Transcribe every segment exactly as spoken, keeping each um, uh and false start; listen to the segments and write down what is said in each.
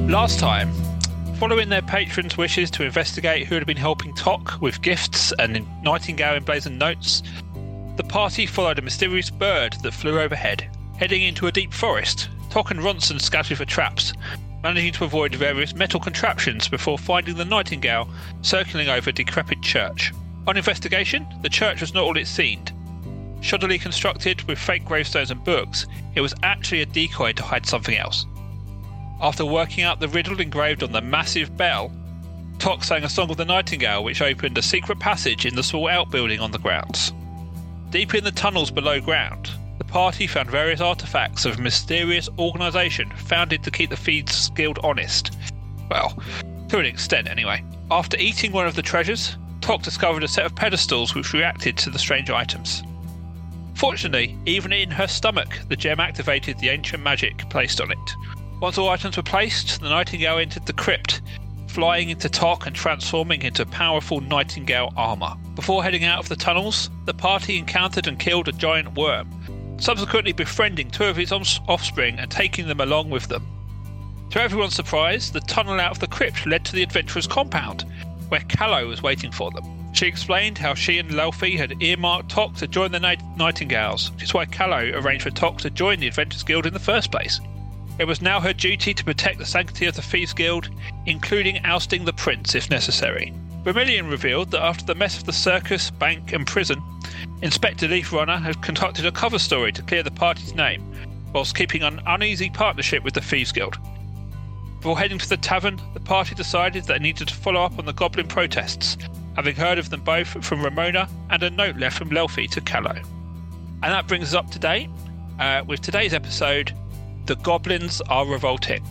Last time, following their patrons' wishes to investigate who had been helping Tok with gifts and Nightingale emblazoned notes, the party followed a mysterious bird that flew overhead, heading into a deep forest. Tok and Ronson scouted for traps, managing to avoid various metal contraptions before finding the Nightingale circling over a decrepit church. On investigation, the church was not all it seemed. Shoddily constructed with fake gravestones and books, it was actually a decoy to hide something else. After working out the riddle engraved on the massive bell, Tok sang a song of the Nightingale which opened a secret passage in the small outbuilding on the grounds. Deep in the tunnels below ground, the party found various artefacts of a mysterious organisation founded to keep the Thieves Guild honest. Well, to an extent anyway. After eating one of the treasures, Tok discovered a set of pedestals which reacted to the strange items. Fortunately, even in her stomach, the gem activated the ancient magic placed on it. Once all items were placed, the Nightingale entered the crypt, flying into Tok and transforming into powerful Nightingale armour. Before heading out of the tunnels, the party encountered and killed a giant worm, subsequently befriending two of his offspring and taking them along with them. To everyone's surprise, the tunnel out of the crypt led to the adventurers' compound, where Callow was waiting for them. She explained how she and Lelfi had earmarked Tok to join the Night- Nightingales, which is why Callow arranged for Tok to join the Adventurers Guild in the first place. It was now her duty to protect the sanctity of the Thieves Guild, including ousting the prince if necessary. Vermilion revealed that after the mess of the circus, bank and prison, Inspector Leaf Runner had concocted a cover story to clear the party's name, whilst keeping an uneasy partnership with the Thieves Guild. Before heading to the tavern, the party decided that they needed to follow up on the goblin protests, having heard of them both from Ramona and a note left from Lelfi to Callow. And that brings us up to date uh, with today's episode, The Goblins Are Revolting.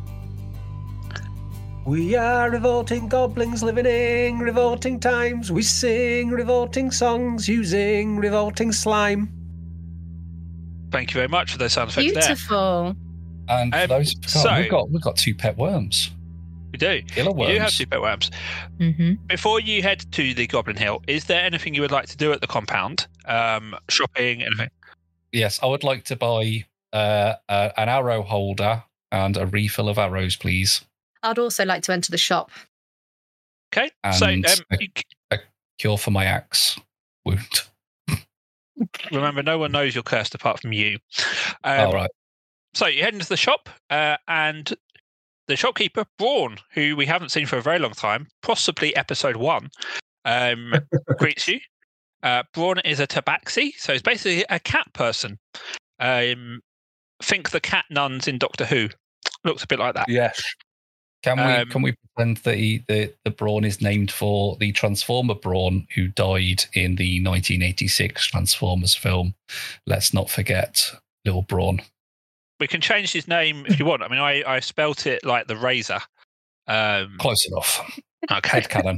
We are revolting goblins living in revolting times. We sing revolting songs using revolting slime. Thank you very much for those sound effects. Beautiful. There. And for Um, those, so- we've got we've got two pet worms. We do. Killer You worms. do have two pet worms. Mm-hmm. Before you head to the Goblin Hill, is there anything you would like to do at the compound? Um, shopping, anything? Yes, I would like to buy uh, uh, an arrow holder and a refill of arrows, please. I'd also like to enter the shop. Okay. So um, And a- you, A cure for my axe wound. remember, no one knows you're cursed apart from you. Um, All right. So you head into the shop, uh, and the shopkeeper, Braun, who we haven't seen for a very long time, possibly episode one, um, greets you. Uh, Braun is a tabaxi, so he's basically a cat person. Um, think the cat nuns in Doctor Who. Looks a bit like that. Yes. Can we um, can we pretend that he, the the Brawn is named for the Transformer Brawn who died in the nineteen eighty-six Transformers film? Let's not forget little Brawn. We can change his name if you want. I mean, I, I spelt it like the razor. Um, Close enough. okay. Headcanon.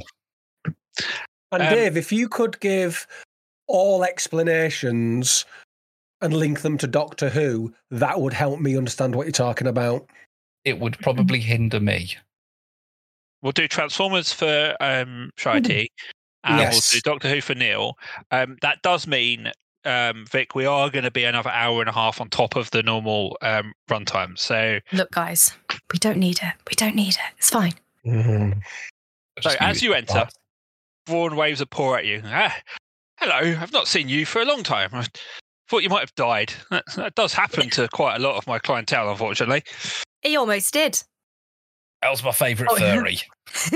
And Um, Dave, if you could give all explanations and link them to Doctor Who, that would help me understand what you're talking about. It would probably hinder me. We'll do Transformers for um, Shitey, and Yes. we'll do Doctor Who for Neil. Um, that does mean, um, Vic, we are going to be another hour and a half on top of the normal um, runtime. So, Look, guys, we don't need it. We don't need it. It's fine. Mm-hmm. so Just as leave you it enter, at Braun waves a paw at you. Ah, hello, I've not seen you for a long time. I thought you might have died. That, that does happen to quite a lot of my clientele, unfortunately. He almost did. that was my favourite Oh, yeah. furry.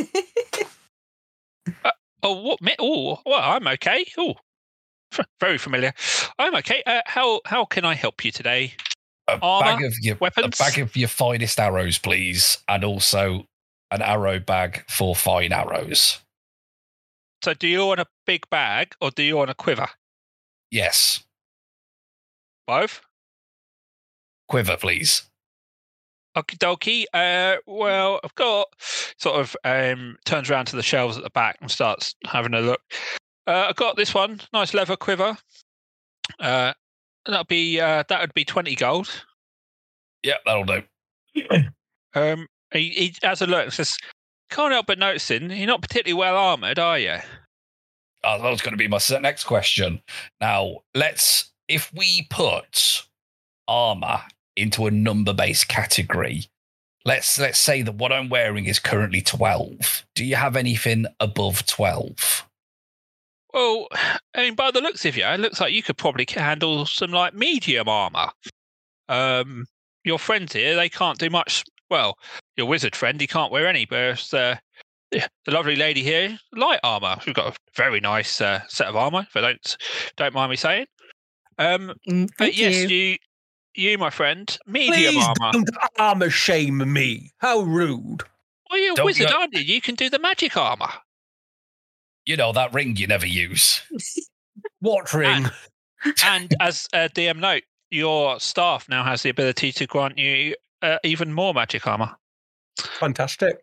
Oh, what? Me? Oh, well, I'm okay. Oh, very familiar. I'm okay. Uh, how how can I help you today? A Armour? bag of your Weapons? a bag of your finest arrows, please, and also an arrow bag for fine arrows. So, do you want a big bag or do you want a quiver? Yes, Both. quiver, please. Okie dokie. Uh, well, I've got sort of um, turns around to the shelves at the back and starts having a look. Uh, I've got this one, nice leather quiver. Uh, that'll be uh, that would be twenty gold. Yeah, that'll do. Um, he, he has a look and says, "Can't help but noticing you're not particularly well armoured, are you?" Oh, that was going to be my next question. Now, let's if we put armor into a number-based category, let's let's say that what I'm wearing is currently twelve. Do you have anything above twelve? Well, I mean, by the looks of you, it looks like you could probably handle some like medium armor. Um, your friends here, they can't do much. Well, your wizard friend, he can't wear any, but uh, the lovely lady here, light armor. We've got a very nice uh, set of armor, if I don't don't mind me saying. Um, Mm, but thank yes, you. you, you, my friend, medium Please armor. don't armor shame me. How rude. Well, you're a Don't wizard, go- aren't you? You can do the magic armor. You know, that ring you never use. What ring? And as a D M note, your staff now has the ability to grant you uh, even more magic armor. Fantastic.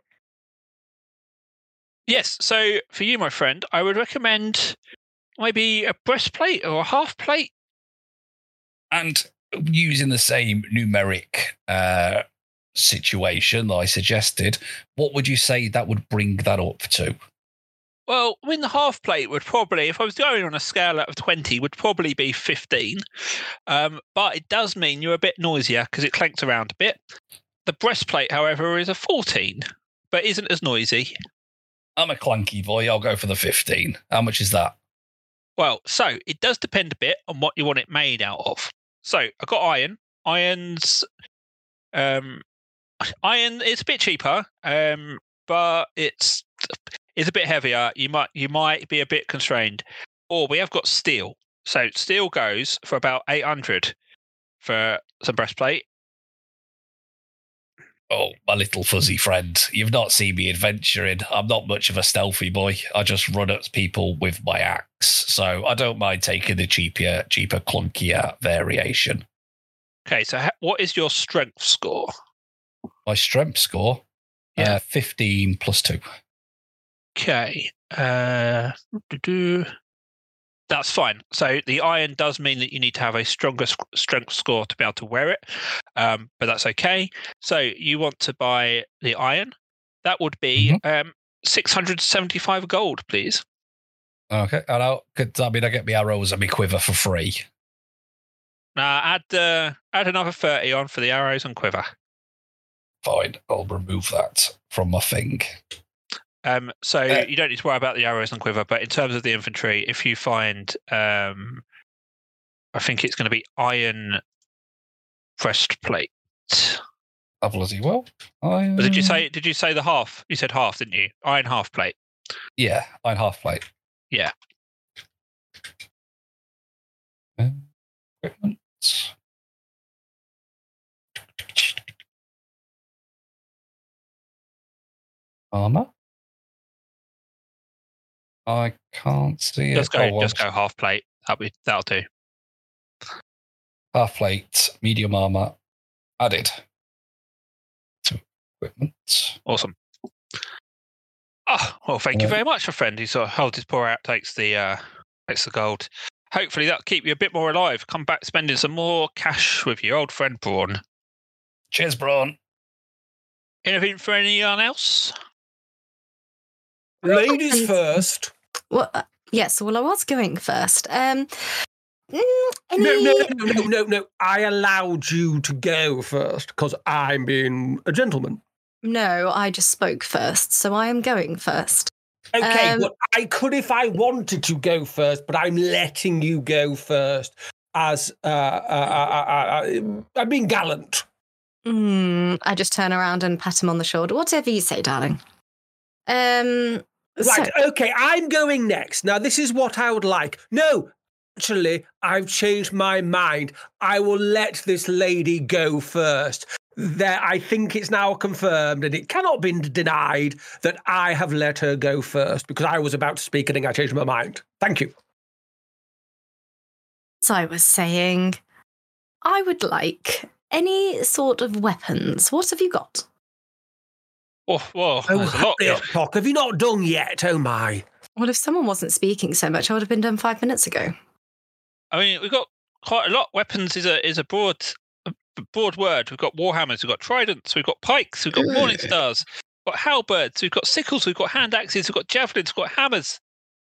Yes, so for you, my friend, I would recommend maybe a breastplate or a half plate. And using the same numeric uh, situation that I suggested, what would you say that would bring that up to? Well, I mean, the half plate would probably, if I was going on a scale out of twenty, would probably be fifteen. Um, but it does mean you're a bit noisier because it clanks around a bit. The breastplate, however, is a fourteen, but isn't as noisy. I'm a clanky boy. I'll go for the fifteen. How much is that? Well, so it does depend a bit on what you want it made out of. So I've got iron. Iron's um, iron. It's a bit cheaper, um, but it's it's a bit heavier. You might you might be a bit constrained. Or we have got steel. So steel goes for about eight hundred for some breastplate. Oh, my little fuzzy friend. You've not seen me adventuring. I'm not much of a stealthy boy. I just run at people with my axe. So I don't mind taking the cheaper, cheaper, clunkier variation. Okay, so ha- what is your strength score? My strength score? Yeah. Uh, fifteen plus two. Okay. Uh, doo-doo. That's fine. So the iron does mean that you need to have a stronger sc- strength score to be able to wear it, um, but that's okay. So you want to buy the iron. That would be um, six hundred seventy-five gold, please. Okay. And I'll, could that mean I get my arrows and my quiver for free? Now add uh, add another thirty on for the arrows and quiver. Fine. I'll remove that from my thing. Um, so Uh, you don't need to worry about the arrows and quiver, but in terms of the infantry, if you find, um, I think it's going to be iron breastplate. I bloody well. I, Or did you say? Did you say the half? You said half, didn't you? Iron half plate. Yeah, iron half plate. Yeah. Um, equipment. Armor. I can't see Just it. go. Oh, well, Just go half plate. That'll be. That'll do. half plate, medium armor, added to equipment. Awesome. Oh well, thank you Yeah. very much, my friend. He sort of holds his paw out, takes the uh, takes the gold. Hopefully that'll keep you a bit more alive. Come back spending some more cash with your old friend Braun. Cheers, Braun. Anything for anyone else? Ladies And- first. Well, uh, yes. Well, I was going first. Um, mm, any... No, no, no, no, no, no. I allowed you to go first because I'm being a gentleman. No, I just spoke first, so I am going first. Okay, Um, but I could if I wanted to go first, but I'm letting you go first as uh, uh, uh, uh, uh, I'm being gallant. Mm, I just turn around and pat him on the shoulder. Whatever you say, darling. Um, Right, so, okay, I'm going next. Now, this is what I would like. No, actually, I've changed my mind. I will let this lady go first. There, I think it's now confirmed, and it cannot be denied that I have let her go first because I was about to speak and then I changed my mind. Thank you. as I was saying, I would like any sort of weapons. What have you got? Oh, whoa, Oh, there's a lot. hurry up, Cock. Have you not done yet? Oh, my. Well, if someone wasn't speaking so much, I would have been done five minutes ago. I mean, we've got quite a lot. Weapons is a is a broad a broad word. We've got warhammers, we've got tridents, we've got pikes, we've got morning stars, we've got halberds, we've got sickles, we've got hand axes, we've got javelins, we've got hammers.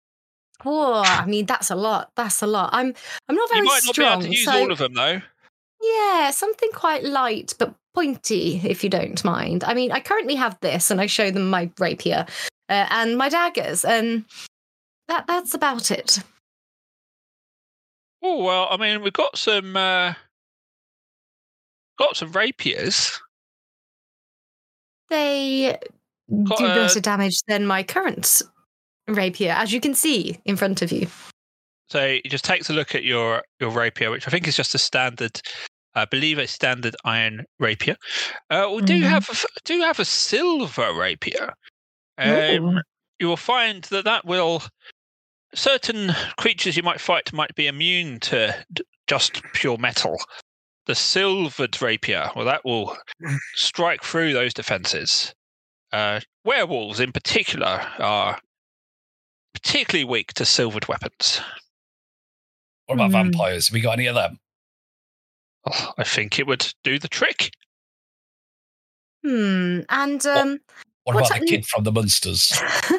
Oh, I mean, that's a lot. That's a lot. I'm I'm not very You might not strong. be able to use so all of them, though. Yeah, something quite light but pointy, if you don't mind. I mean, I currently have this, and I show them my rapier uh, and my daggers, and that that's about it. Oh well, I mean, we've got some uh, got some rapiers. They Got do a- better damage than my current rapier, as you can see in front of you. So he just takes a look at your your rapier, which I think is just a standard, I believe, a standard iron rapier. Uh, we do Mhm. have a, do have a silver rapier. Um, Ooh. you will find that that will certain creatures you might fight might be immune to d- just pure metal. The silvered rapier, well, that will strike through those defenses. Uh, werewolves, in particular, are particularly weak to silvered weapons. What about Hmm. vampires? Have we got any of them? Oh, I think it would do the trick. Hmm. And um, What, What about type- the kid from the Munsters?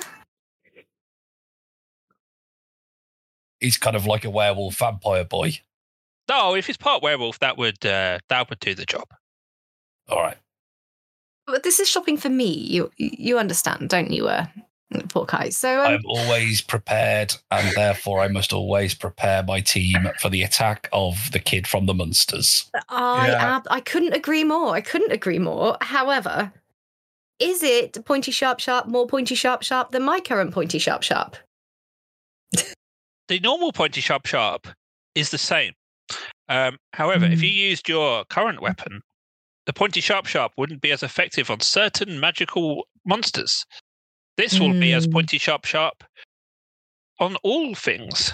He's kind of like a werewolf vampire boy. No, if it's part werewolf, that would uh, that would do the job. All right. but this is shopping for me. You you understand, don't you, uh, Porkai? So um, I'm always prepared, and therefore I must always prepare my team for the attack of the kid from the Munsters. I Yeah. ab- I couldn't agree more. I couldn't agree more. However, is it pointy sharp sharp more pointy sharp sharp than my current pointy sharp sharp? The normal pointy sharp sharp is the same. Um, however, if you used your current weapon, the pointy sharp sharp wouldn't be as effective on certain magical monsters. This will be as Mm. pointy sharp sharp on all things.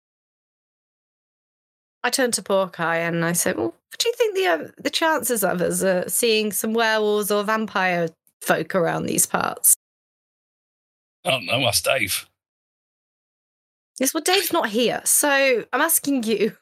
I turned to Porkai and I said, "Well, what do you think the uh, the chances of us uh, seeing some werewolves or vampire folk around these parts?" I don't know, ask Dave. Yes, well, Dave's not here, so I'm asking you.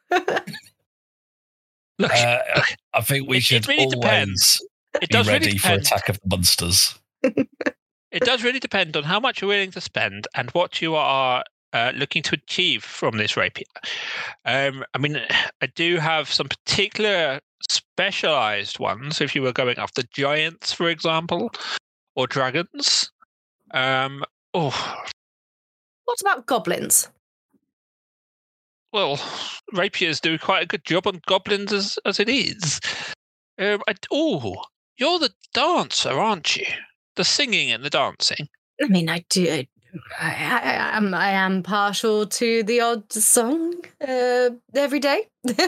Look, Uh, I think we It- it should really always depends. it be does ready really for depend. attack of the monsters. It does really depend on how much you're willing to spend and what you are uh, looking to achieve from this rapier. Um, I mean, I do have some particular specialized ones. If you were going after giants, for example, or dragons. Um, oh, What about goblins? well, rapiers do quite a good job on goblins as as it is. Um, I, oh, you're the dancer, aren't you? The singing and the dancing. I mean, I do. I, I, I, am, I am partial to the odd song uh, every day.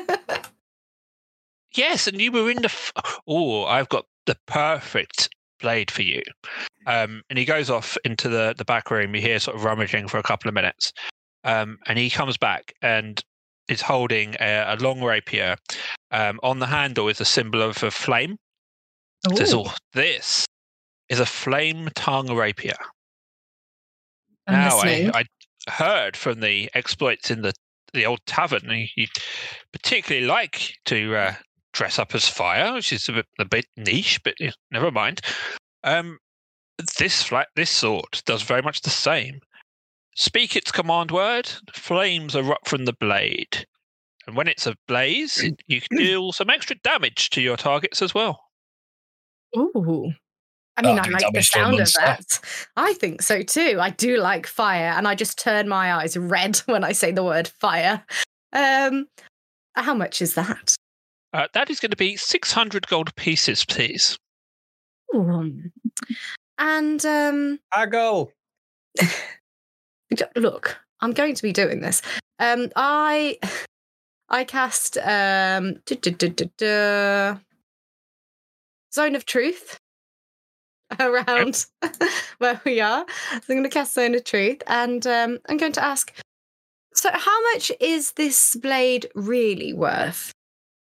Yes, and you were in the. F- oh, I've got the perfect blade for you. Um, and he goes off into the, the back room. You hear sort of rummaging for a couple of minutes. Um, and he comes back and is holding a, a long rapier. Um, on the handle is a symbol of a flame. Says, Ooh, oh, this is a flame tongue rapier. I'm Now, I, listening. I heard from the exploits in the, the old tavern, you, you particularly like to uh, dress up as fire, which is a bit, a bit niche, but eh, never mind. Um, this fla- this sword does very much the same. Speak its command word, flames erupt from the blade. And when it's ablaze, you can deal some extra damage to your targets as well. Ooh. I mean, That'll I do like the damage to a sound of monster. that. I think so too. I do like fire, and I just turn my eyes red when I say the word fire. Um, how much is that? Uh, that is going to be six hundred gold pieces, please. Ooh. And um, I go. look, I'm going to be doing this. Um, I I cast um, duh, duh, duh, duh, duh, Zone of Truth around where we are. So I'm going to cast Zone of Truth, and um, I'm going to ask. So, how much is this blade really worth?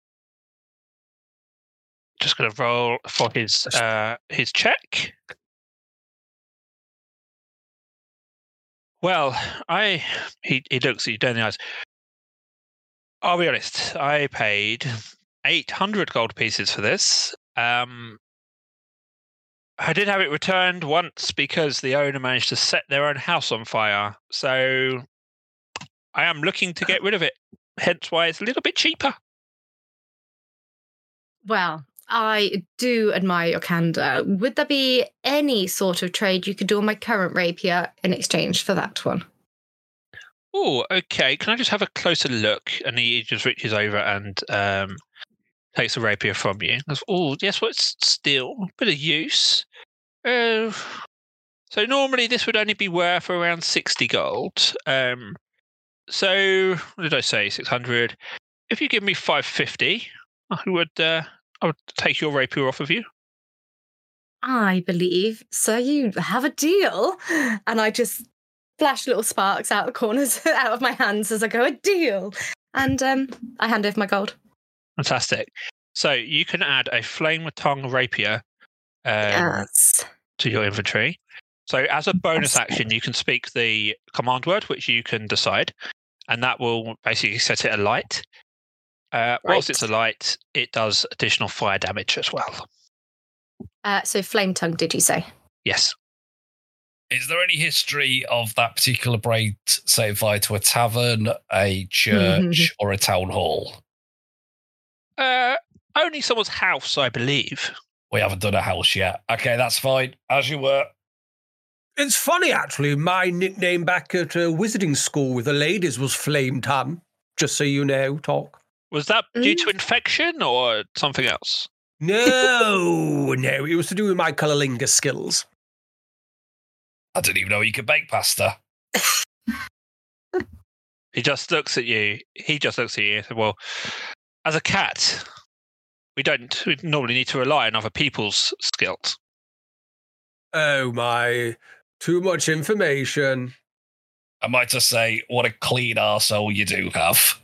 Just going to roll for his uh, his check. Well, I he he looks at you down the eyes. I'll be honest. I paid eight hundred gold pieces for this. Um, I did have it returned once because the owner managed to set their own house on fire. So I am looking to get rid of it. Hence why it's a little bit cheaper. Well, I do admire your candor. Would there be any sort of trade you could do on my current rapier in exchange for that one? Oh, okay. Can I just have a closer look? And he just reaches over and um, takes the rapier from you. Oh, yes, well, it's still a bit of use. Uh, so normally this would only be worth around sixty gold. Um, so, what did I say? six hundred. If you give me five fifty, I would, uh, I would take your rapier off of you. I believe, so you have a deal. And I just flash little sparks out the corners out of my hands as I go, a deal. And um, I hand over my gold. Fantastic. So you can add a flame tongue rapier um, yes. to your inventory. So as a bonus That's action, you can speak the command word, which you can decide, and that will basically set it alight. Uh, whilst Right. it's alight, it does additional fire damage as well. Uh, so flame tongue, did you say? Yes. Is there any history of that particular braid set fire to a tavern, a church, or a town hall? Uh, only someone's house, I believe. We haven't done a house yet. Okay, that's fine. As you were. It's funny, actually. My nickname back at uh, wizarding school with the ladies was Flame Tan. Just so you know, Talk. Was that due Mm. to infection or something else? No, no, it was to do with my colourlingus skills. I didn't even know you could bake pasta. He just looks at you. He just looks at you and said, well, as a cat, we don't we normally need to rely on other people's skills. Oh my, too much information. I might just say, what a clean arsehole you do have.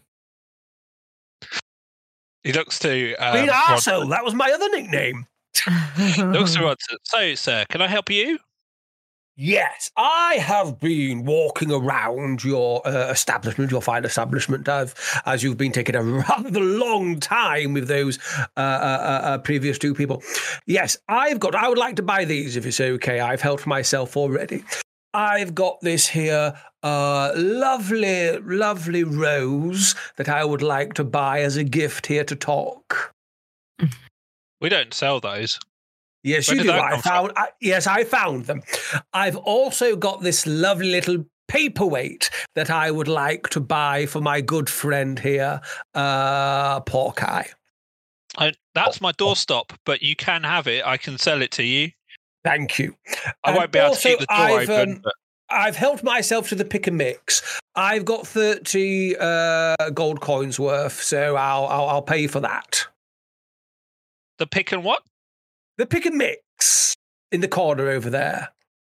He looks to um, Clean Rod- arsehole, that was my other nickname. looks to Rodson. So, sir, can I help you? Yes, I have been walking around your uh, establishment, your fine establishment, I've, as you've been taking a rather long time with those uh, uh, uh, previous two people. Yes, I've got, I would like to buy these if it's okay. I've helped myself already. I've got this here uh, lovely, lovely rose that I would like to buy as a gift here to Talk. We don't sell those. Yes, Where you did do. that I come from? found. I, yes, I found them. I've also got this lovely little paperweight that I would like to buy for my good friend here, uh, Porkeye. I, that's my doorstop, but you can have it. I can sell it to you. Thank you. I And won't be able also, to keep the door I've, open. um, but I've helped myself to the pick and mix. I've got thirty uh, gold coins worth, so I'll, I'll I'll pay for that. the pick and what? The pick and mix in the corner over there.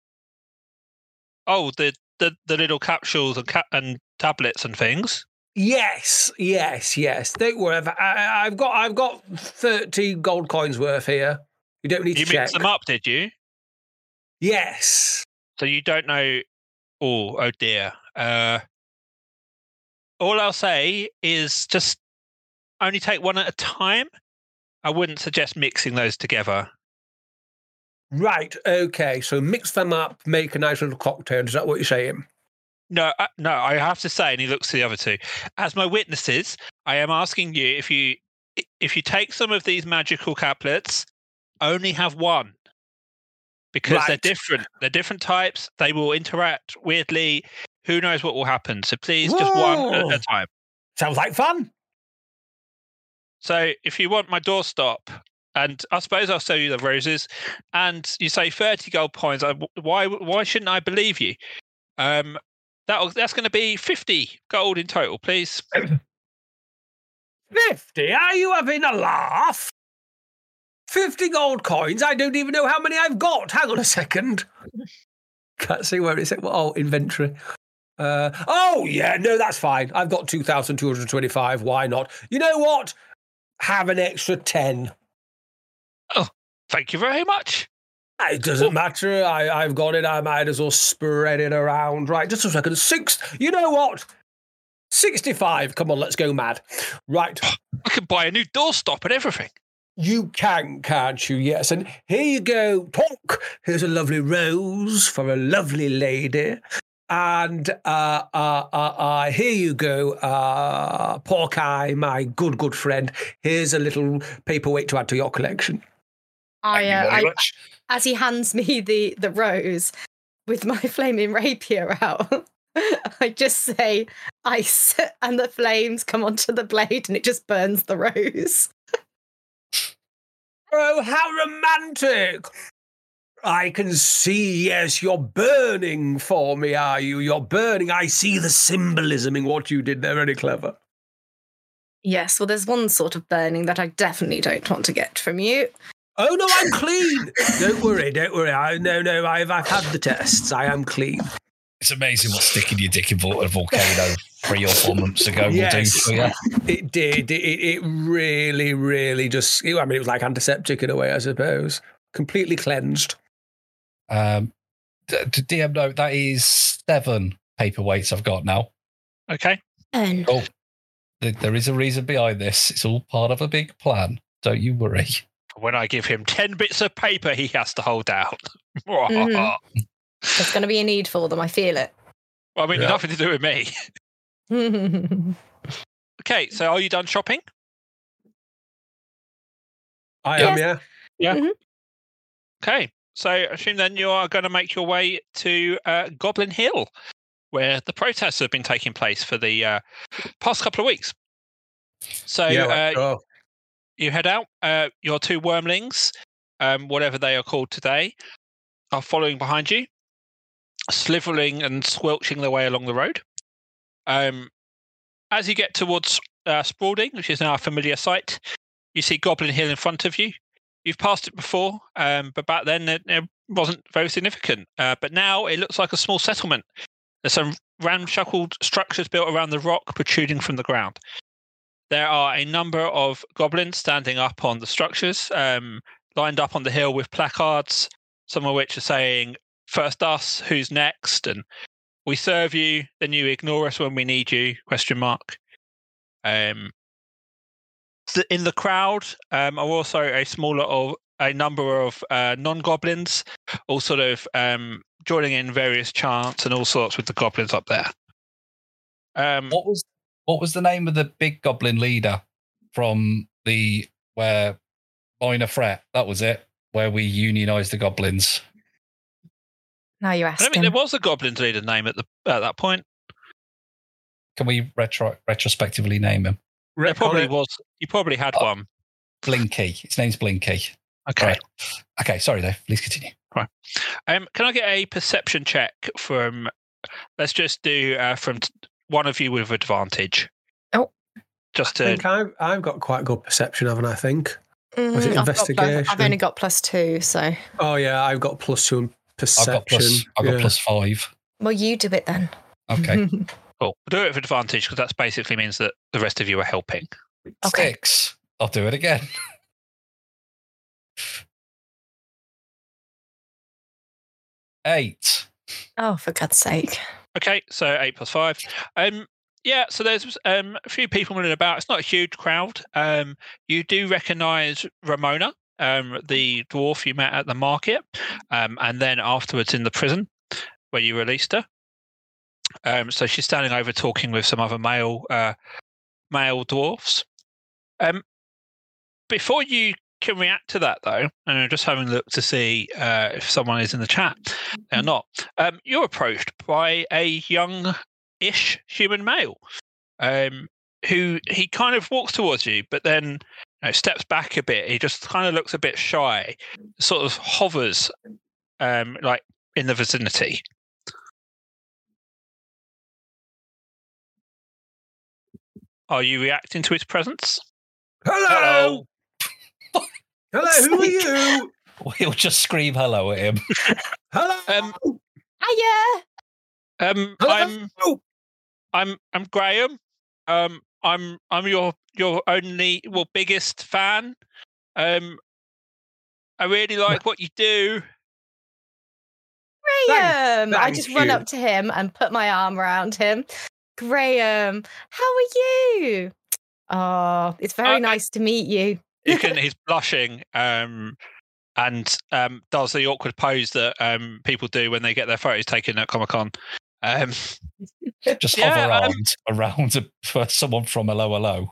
Oh, the the, the little capsules and ca- and tablets and things. Yes, yes, yes. Don't worry. I've, I, I've got I've got thirty gold coins worth here. You don't need You to check. mixed them up, did you? Yes. So you don't know. Oh, oh dear. Uh, all I'll say is just only take one at a time. I wouldn't suggest mixing those together. Right. Okay. So mix them up, make a nice little cocktail. Is that what you're saying? No, uh, no. I have to say, and he looks to the other two. As my witnesses, I am asking you if you if you take some of these magical caplets, only have one. Because they're Right. different. They're different types. They will interact weirdly. Who knows what will happen? So please, just one at Whoa. a time. Sounds like fun. So if you want my doorstop, and I suppose I'll sell you the roses, and you say thirty gold points, I, why why shouldn't I believe you? Um, that that's going to be fifty gold in total, please. Fifty? Are you having a laugh? Fifty gold coins? I don't even know how many I've got. Hang on a second. Can't see where it's at. Oh, inventory. Uh, oh, yeah, no, that's fine. I've got two thousand two hundred twenty-five. Why not? You know what? Have an extra ten. Thank you very much. It doesn't matter. I, I've got it. I might as well spread it around. Right, just a second. Six. You know what? sixty-five. Come on, let's go mad. Right. I could buy a new doorstop and everything. You can, can't you? Yes. And here you go. Talk. Here's a lovely rose for a lovely lady. And uh, uh, uh, uh, here you go, uh, Porky, my good, good friend. Here's a little paperweight to add to your collection. I, Thank you uh, very I much. as he hands me the the rose with my flaming rapier out, I just say ice, and the flames come onto the blade, and it just burns the rose. Oh, how romantic! I can see, yes, you're burning for me, are you? You're burning. I see the symbolism in what you did there. Very clever. Yes, well, there's one sort of burning that I definitely don't want to get from you. Oh, no, I'm clean. Don't worry, don't worry. I, no, no, I've, I've had the tests. I am clean. It's amazing what sticking your dick in a volcano three or four months ago yes, will do for you. It did. It, it really, really just, I mean, it was like antiseptic in a way, I suppose. Completely cleansed. Um, to D M note, that is seven paperweights I've got now. Okay. And Oh, th- there is a reason behind this. It's all part of a big plan. Don't you worry. When I give him ten bits of paper, he has to hold out. Mhm. There's going to be a need for them. I feel it. Well, I mean, Yeah. nothing to do with me. Okay, so are you done shopping? I Yes. am, yeah. Yeah. Mhm. Okay, so I assume then you are going to make your way to uh, Goblin Hill, where the protests have been taking place for the uh, past couple of weeks. So yeah, uh, let's go. you head out. Uh, your two wormlings, um, whatever they are called today, are following behind you, slithering and squelching their way along the road. Um, as you get towards uh, Spalding, which is now a familiar sight, you see Goblin Hill in front of you. You've passed it before, um, but back then it, it wasn't very significant. Uh, but now it looks like a small settlement. There's some ramshackle structures built around the rock protruding from the ground. There are a number of goblins standing up on the structures, um, lined up on the hill with placards, some of which are saying, "First us, who's next?" and "We serve you, then you ignore us when we need you?" Question mark. Um, th- in the crowd um, are also a smaller of a number of uh, non-goblins, all sort of um, joining in various chants and all sorts with the goblins up there. Um, What was what was the name of the big goblin leader from the where Minor Threat? That was it, where we unionized the goblins. Now you I ask don't think him. there was a goblins leader name at the at that point. Can we retro retrospectively name him? There probably Retcon it. was. You probably had Oh. one. Blinky. His name's Blinky. Okay. Right. Okay, sorry, Dave. Please continue. Um, can I get a perception check from? Let's just do uh, from t- one of you with advantage. Oh. Just I to think I've, I've got quite good perception, haven't I, I think? Was it Mm, I've got plus- I've investigation? only got plus two, so. Oh, yeah, I've got plus two in I've perception. got plus. I've got yeah. plus five. Well, you do it then. Okay. cool. We'll do it with advantage because that basically means that the rest of you are helping. Okay. Six. I'll do it again. Eight. Oh, for God's sake. Okay, so eight plus five. Um, yeah, so there's um, a few people milling about. It's not a huge crowd. Um, you do recognise Ramona, um, the dwarf you met at the market, um, and then afterwards in the prison where you released her. Um, so she's standing over talking with some other male uh, male dwarfs. Um, before you can react to that, though, and I'm just having a look to see uh, if someone is in the chat. They're not. Um, you're approached by a young-ish human male um, who he kind of walks towards you, but then you know, steps back a bit. He just kind of looks a bit shy, sort of hovers um, like in the vicinity. Are you reacting to his presence? Hello! Hello, who are you? We'll just scream hello at him. Hello! Um, Hiya! um, Hello? I'm, I'm, I'm Graham. Um, I'm, I'm your, your only, well, biggest fan. Um, I really like what you do. Graham! I thank just run you. up to him and put my arm around him. Graham, how are you? Oh, it's very Uh, nice to meet you. You can, he's blushing, um, and um, does the awkward pose that um, people do when they get their photos taken at Comic Con. Um, Just Yeah, hover um, around around a, for someone from Hello Hello.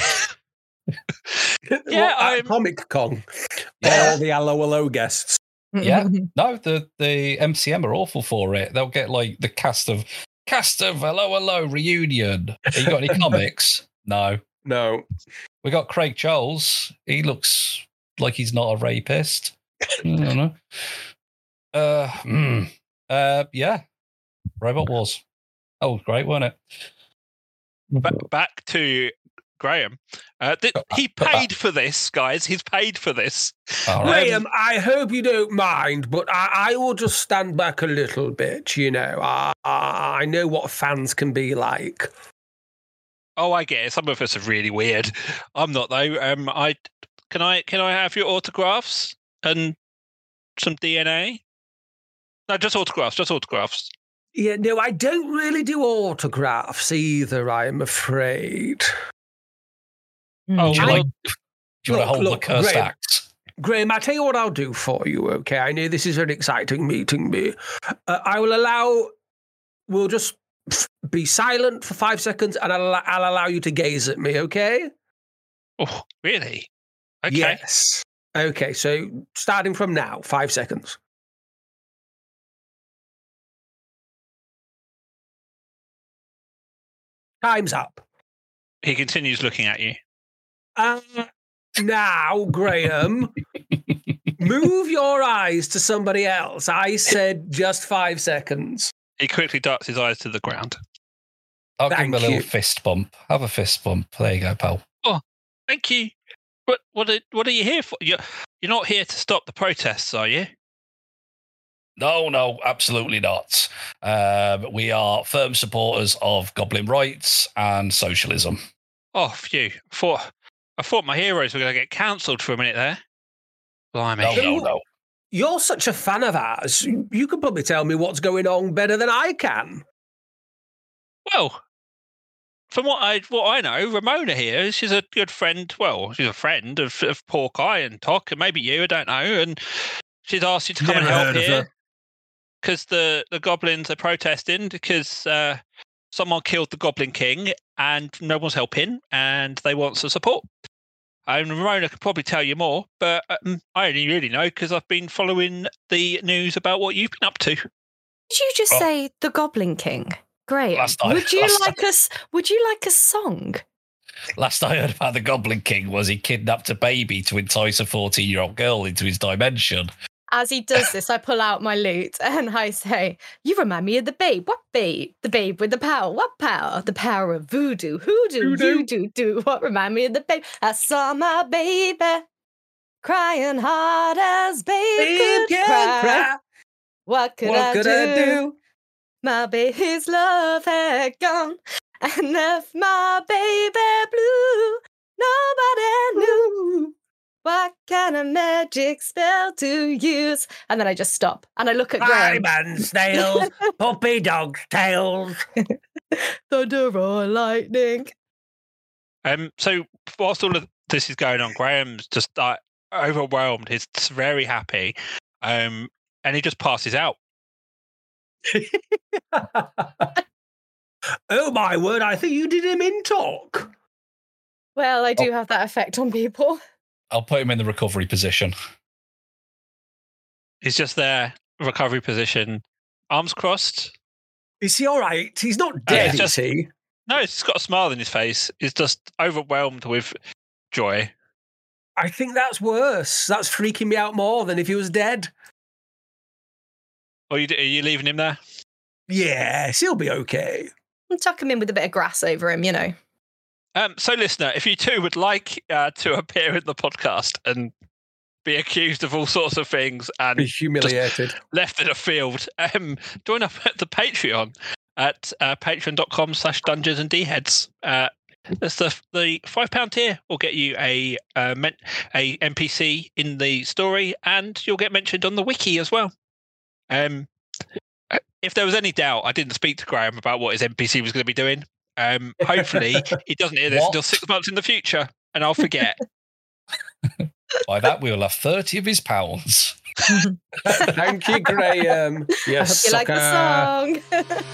Yeah, What, at I'm- Comic Con. Yeah. All the hello hello guests. Yeah. No, the the M C M are awful for it. They'll get like the cast of cast of Hello Hello reunion. Have you got any comics? No. No. We got Craig Charles. He looks like he's not a rapist. I don't know. Uh, mm, uh, yeah. Robot Wars. Oh, great, wasn't it? Back, back to Graham. Uh, th- he paid for this, guys. He's paid for this. All right. Graham, I hope you don't mind, but I, I will just stand back a little bit. You know, I, I, I know what fans can be like. Oh, I get it. Some of us are really weird. I'm not though. Um, I can I can I have your autographs and some D N A? No, just autographs. Just autographs. Yeah, no, I don't really do autographs either, I'm afraid. Oh, Do you, well, like, do you want look, to hold look, the cursed Graham. axe? Graham, I'll tell you what I'll do for you, okay? I know this is an exciting meeting, me. Uh, I will allow, we'll just be silent for five seconds and I'll, I'll allow you to gaze at me, okay? Oh, really? Okay. Yes. Okay, so starting from now, five seconds. Time's up. He continues looking at you. Uh, now, Graham, move your eyes to somebody else. I said just five seconds. He quickly darts his eyes to the ground. I'll give him a Thank little you. fist bump. Have a fist bump. There you go, pal. Thank you. What what are, what are you here for? You're you're not here to stop the protests, are you? No, no, absolutely not. Um, we are firm supporters of goblin rights and socialism. Oh, phew. I thought I thought my heroes were going to get cancelled for a minute there. Blimey. No, no, no. You're such a fan of ours. You could probably tell me what's going on better than I can. Well, from what I what I know, Ramona here, she's a good friend. Well, she's a friend of, of Porkeye and Tok, and maybe you, I don't know. And she's asked you to come Never and help heard of here her. because the, the goblins are protesting because uh, someone killed the Goblin King and no one's helping, and they want some support. And Ramona could probably tell you more, but um, I only really know because I've been following the news about what you've been up to. Did you just Oh. say the Goblin King? Graham, Last time- would you last like us? Would you like a song? Last I heard about the Goblin King was he kidnapped a baby to entice a fourteen-year-old girl into his dimension. As he does this, I pull out my lute and I say, "You remind me of the babe. What babe? The babe with the power. What power? The power of voodoo. Hoodoo, Voodoo. you do do. What remind me of the babe? I saw my baby crying hard as babe, Babe could can cry. cry. What could, What I, could do? I do? My baby's love had gone and left my baby blue. Nobody knew what kind of magic spell to use. And then I just stop and I look at Graham. Diamond snails, puppy dog's tails. Thunder or lightning. Um, so whilst all of this is going on, Graham's just like overwhelmed. He's very happy, um, and he just passes out. Oh my word, I think you did him in talk. Well, I Oh. do have that effect on people. I'll put him in the recovery position. He's just there, recovery position, arms crossed. Is he all right? He's not Uh, dead, it's just- is he? No, he's got a smile on his face. He's just overwhelmed with joy. I think that's worse. That's freaking me out more than if he was dead. Or you, are you leaving him there? Yes, he'll be okay. And tuck him in with a bit of grass over him, you know. Um, so, listener, if you too would like uh, to appear in the podcast and be accused of all sorts of things and Be humiliated. left in a field, um, join up at the Patreon at uh, patreon.com slash dungeons and d-heads. Uh, that's the, the five pound tier will get you a, uh, men- a N P C in the story, and you'll get mentioned on the wiki as well. Um, if there was any doubt, I didn't speak to Graham about what his N P C was going to be doing. Um, hopefully, he doesn't hear this What? until six months in the future, and I'll forget. By that, we will have thirty of his pounds. Thank you, Graham. Yes, I hope you like the song.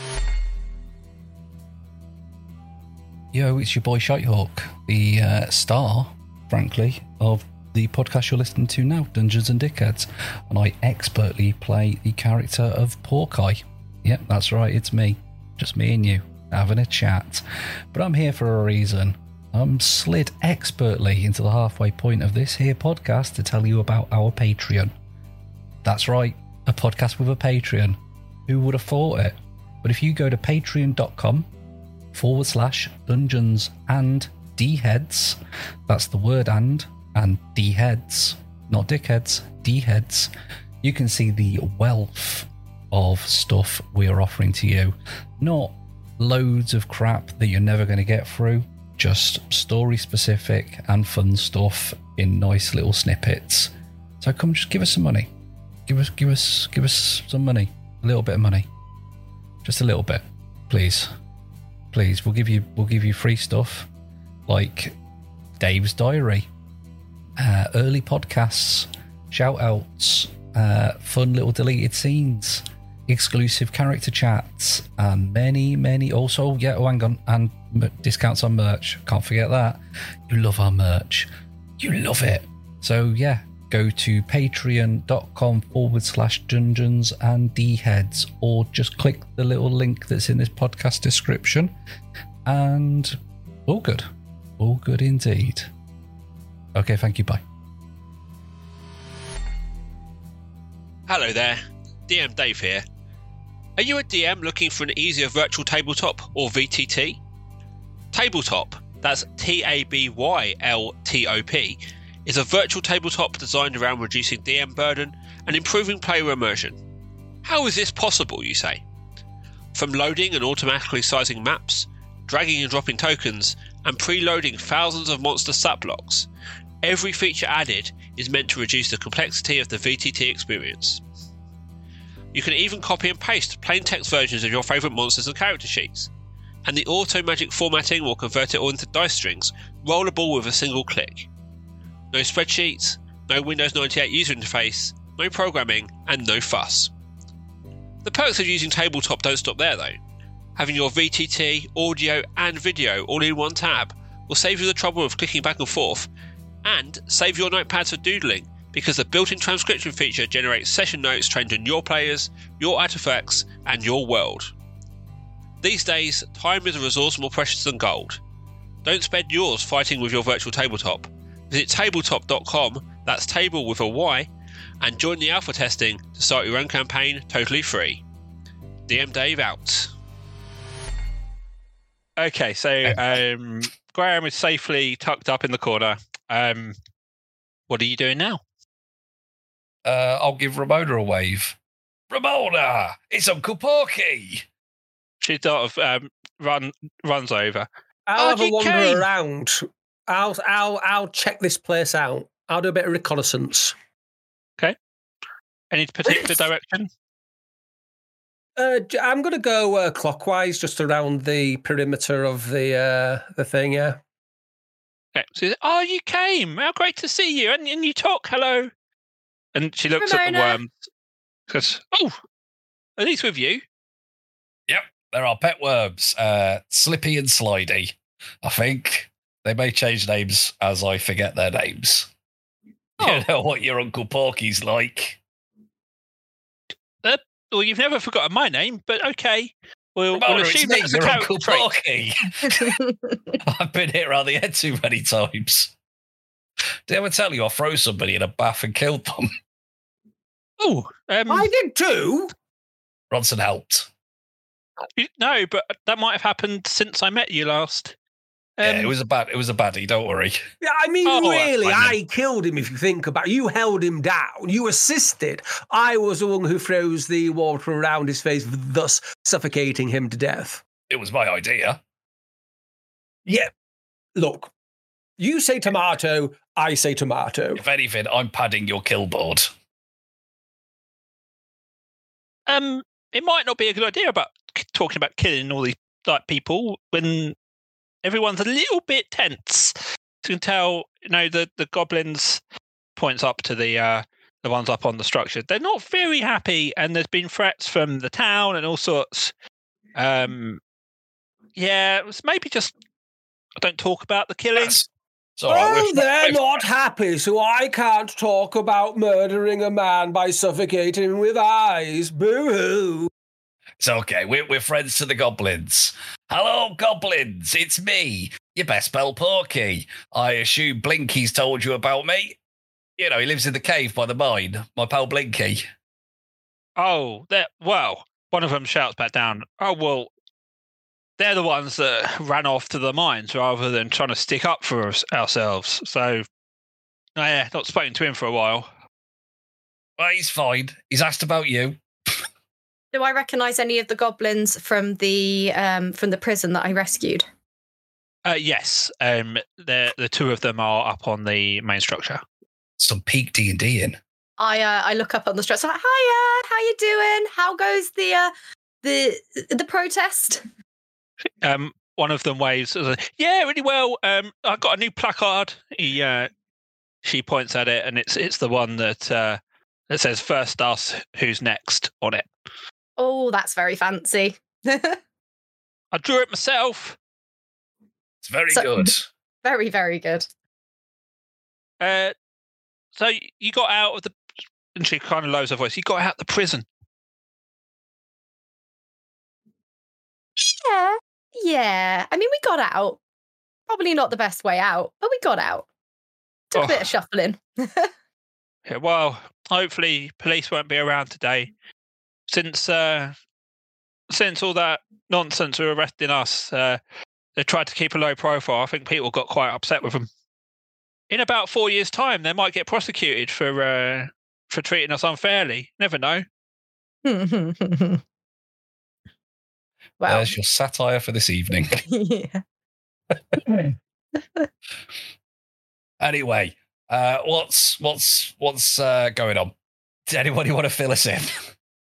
Yo, it's your boy Shitehawk, the uh, star, frankly, of the podcast you're listening to now, Dungeons and Dickheads, and I expertly play the character of Porkeye. Yep, that's right, it's me. Just me and you, having a chat. But I'm here for a reason. I'm slid expertly into the halfway point of this here podcast to tell you about our Patreon. That's right, a podcast with a Patreon. Who would have thought it? But if you go to patreon.com forward slash dungeons and d-heads, that's the word and, and d-heads, not dickheads, d-heads, you can see the wealth of stuff we are offering to you. Not loads of crap that you're never going to get through, just story specific and fun stuff in nice little snippets. So come, just give us some money. Give us, give us, give us some money. A little bit of money. Just a little bit, please. Please, we'll give you, we'll give you free stuff like Dave's Diary, uh, early podcasts, shout outs, uh, fun little deleted scenes, exclusive character chats, and many, many also, yeah, oh, hang on, and m- discounts on merch. Can't forget that. You love our merch. You love it. So, yeah, go to patreon.com forward slash dungeons and d-heads, or just click the little link that's in this podcast description, and all good. All good indeed. Okay, thank you, bye. Hello there, D M Dave here. Are you a D M looking for an easier virtual tabletop or V T T? Tabletop, that's T A B Y L T O P, is a virtual tabletop designed around reducing D M burden and improving player immersion. How is this possible, you say? From loading and automatically sizing maps, dragging and dropping tokens, and preloading thousands of monster stat blocks, every feature added is meant to reduce the complexity of the V T T experience. You can even copy and paste plain text versions of your favourite monsters and character sheets, and the auto magic formatting will convert it all into dice strings, rollable with a single click. No spreadsheets, no Windows ninety-eight user interface, no programming, and no fuss. The perks of using Tabletop don't stop there though. Having your V T T, audio, and video all in one tab will save you the trouble of clicking back and forth, and save your notepads for doodling, because the built-in transcription feature generates session notes trained on your players, your artifacts, and your world. These days, time is a resource more precious than gold. Don't spend yours fighting with your virtual tabletop. Visit tabletop dot com, that's table with a Y, and join the alpha testing to start your own campaign totally free. D M Dave out. Okay, so um, Graham is safely tucked up in the corner. Um, what are you doing now? Uh, I'll give Ramona a wave. Ramona, it's Uncle Porky. She sort of um, run runs over. I'll Oh, have a you wander came. around. I'll, I'll, I'll check this place out. I'll do a bit of reconnaissance. Any particular direction? Uh, j- I'm going to go uh, clockwise, just around the perimeter of the uh, the thing. Yeah. Okay. So, he said, oh, you came. How great to see you. And, and you talk. Hello. And she looks at the Ramona. worms. Says, oh, are these with you? Yep, there are pet worms, uh, Slippy and Slidey. I think they may change names as I forget their names. Oh. You know what your Uncle Porky's like. Uh, well, you've never forgotten my name, but okay. We'll, we'll Ramona, it's assume me, that's a your character Uncle trait. Porky. I've been hit around the head too many times. Did I ever tell you I froze somebody in a bath and killed them? Oh, um, I did too. Ronson helped. you- no, but that might have happened since I met you last. Um, yeah, it was a bad. It was a baddie. Don't worry. Yeah, I mean, Oh, that's really, fine I killed him. If you think about it, you held him down. You assisted. I was the one who froze the water around his face, thus suffocating him to death. It was my idea. Yeah. Look, you say tomato, I say tomato. If anything, I'm padding your kill board. Um, it might not be a good idea about k- talking about killing all these like people when everyone's a little bit tense. You can tell, you know, the the goblins points up to the uh, the ones up on the structure, they're not very happy, and there's been threats from the town and all sorts. Um, yeah, it was maybe just don't talk about the killing. That's, it's all right. Oh, We've- they're we've- not happy, so I can't talk about murdering a man by suffocating him with eyes. Boo-hoo. It's okay. We're, we're friends to the goblins. Hello, goblins. It's me, your best pal Porky. I assume Blinky's told you about me. You know, he lives in the cave by the mine. My pal Blinky. Oh, they're, well, one of them shouts back down, oh, well, they're the ones that ran off to the mines rather than trying to stick up for us, ourselves. So, oh, yeah, not spoken to him for a while. Well, he's fine. He's asked about you. Do I recognise any of the goblins from the um, from the prison that I rescued? Uh, yes, um, the the two of them are up on the main structure. Some peak D and D in. I uh, I look up on the structure. Like, hiya, how you doing? How goes the uh, the the protest? Um, one of them waves. Yeah, really well. Um, I got a new placard. He, uh, she points at it, and it's it's the one that uh, that says "First us, who's next" on it. Oh, that's very fancy. I drew it myself. It's very So- good. Very, very good. Uh, so you got out of the, and she kind of lowers her voice. You got out of the prison. Yeah, yeah. I mean, we got out. Probably not the best way out, but we got out. Took Oh. a bit of shuffling. Yeah, well, hopefully police won't be around today, since uh, since all that nonsense were arresting us. Uh, they tried to keep a low profile. I think people got quite upset with them. In about four years' time, they might get prosecuted for uh, for treating us unfairly. Never know. Well, There's your satire for this evening. yeah. Anyway, uh, what's what's what's uh, going on? Does anybody want to fill us in?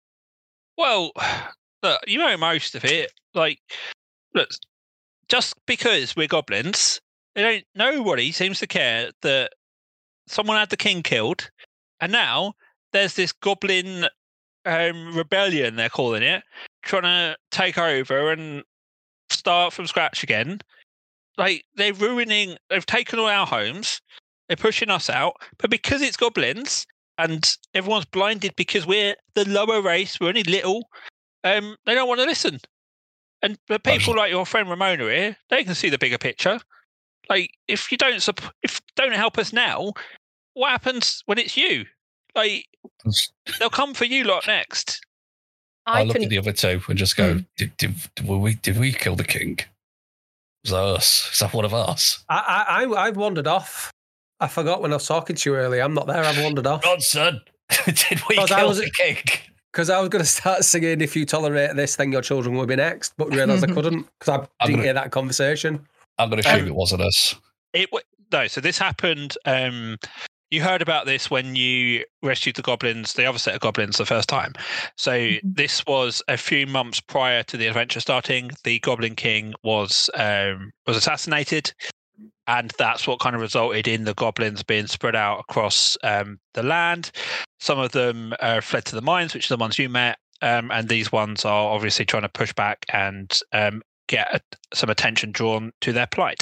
Well, look, you know most of it. Like, look, just because we're goblins, they don't. Nobody seems to care that someone had the king killed, and now there's this goblin um, rebellion. They're calling it, trying to take over and start from scratch again. Like, they're ruining. They've taken all our homes. They're pushing us out, but because it's goblins and everyone's blinded because we're the lower race, we're only little. Um, they don't want to listen. And but people like your friend Ramona here, they can see the bigger picture. Like, if you don't sup- if you don't help us now, what happens when it's you? Like, they'll come for you lot next. I I look can. at the other two and just go, did, did, did, were we, did we kill the king? Was that us? Is that one of us? I, I, I, I've wandered off. I forgot when I was talking to you earlier. I'm not there. I've wandered off. Bronson, did we Because I kill was- the king? Because I was going to start singing "If you tolerate this, then your children will be next," but realised I couldn't because I I'm didn't gonna- hear that conversation. I'm going to assume Um, it wasn't us. It w- no. So this happened. Um, you heard about this when you rescued the goblins, the other set of goblins, the first time. So Mhm. this was a few months prior to the adventure starting. The Goblin King was um, was assassinated, and that's what kind of resulted in the goblins being spread out across um, the land. Some of them uh, fled to the mines, which are the ones you met, um, and these ones are obviously trying to push back and um, get a, some attention drawn to their plight.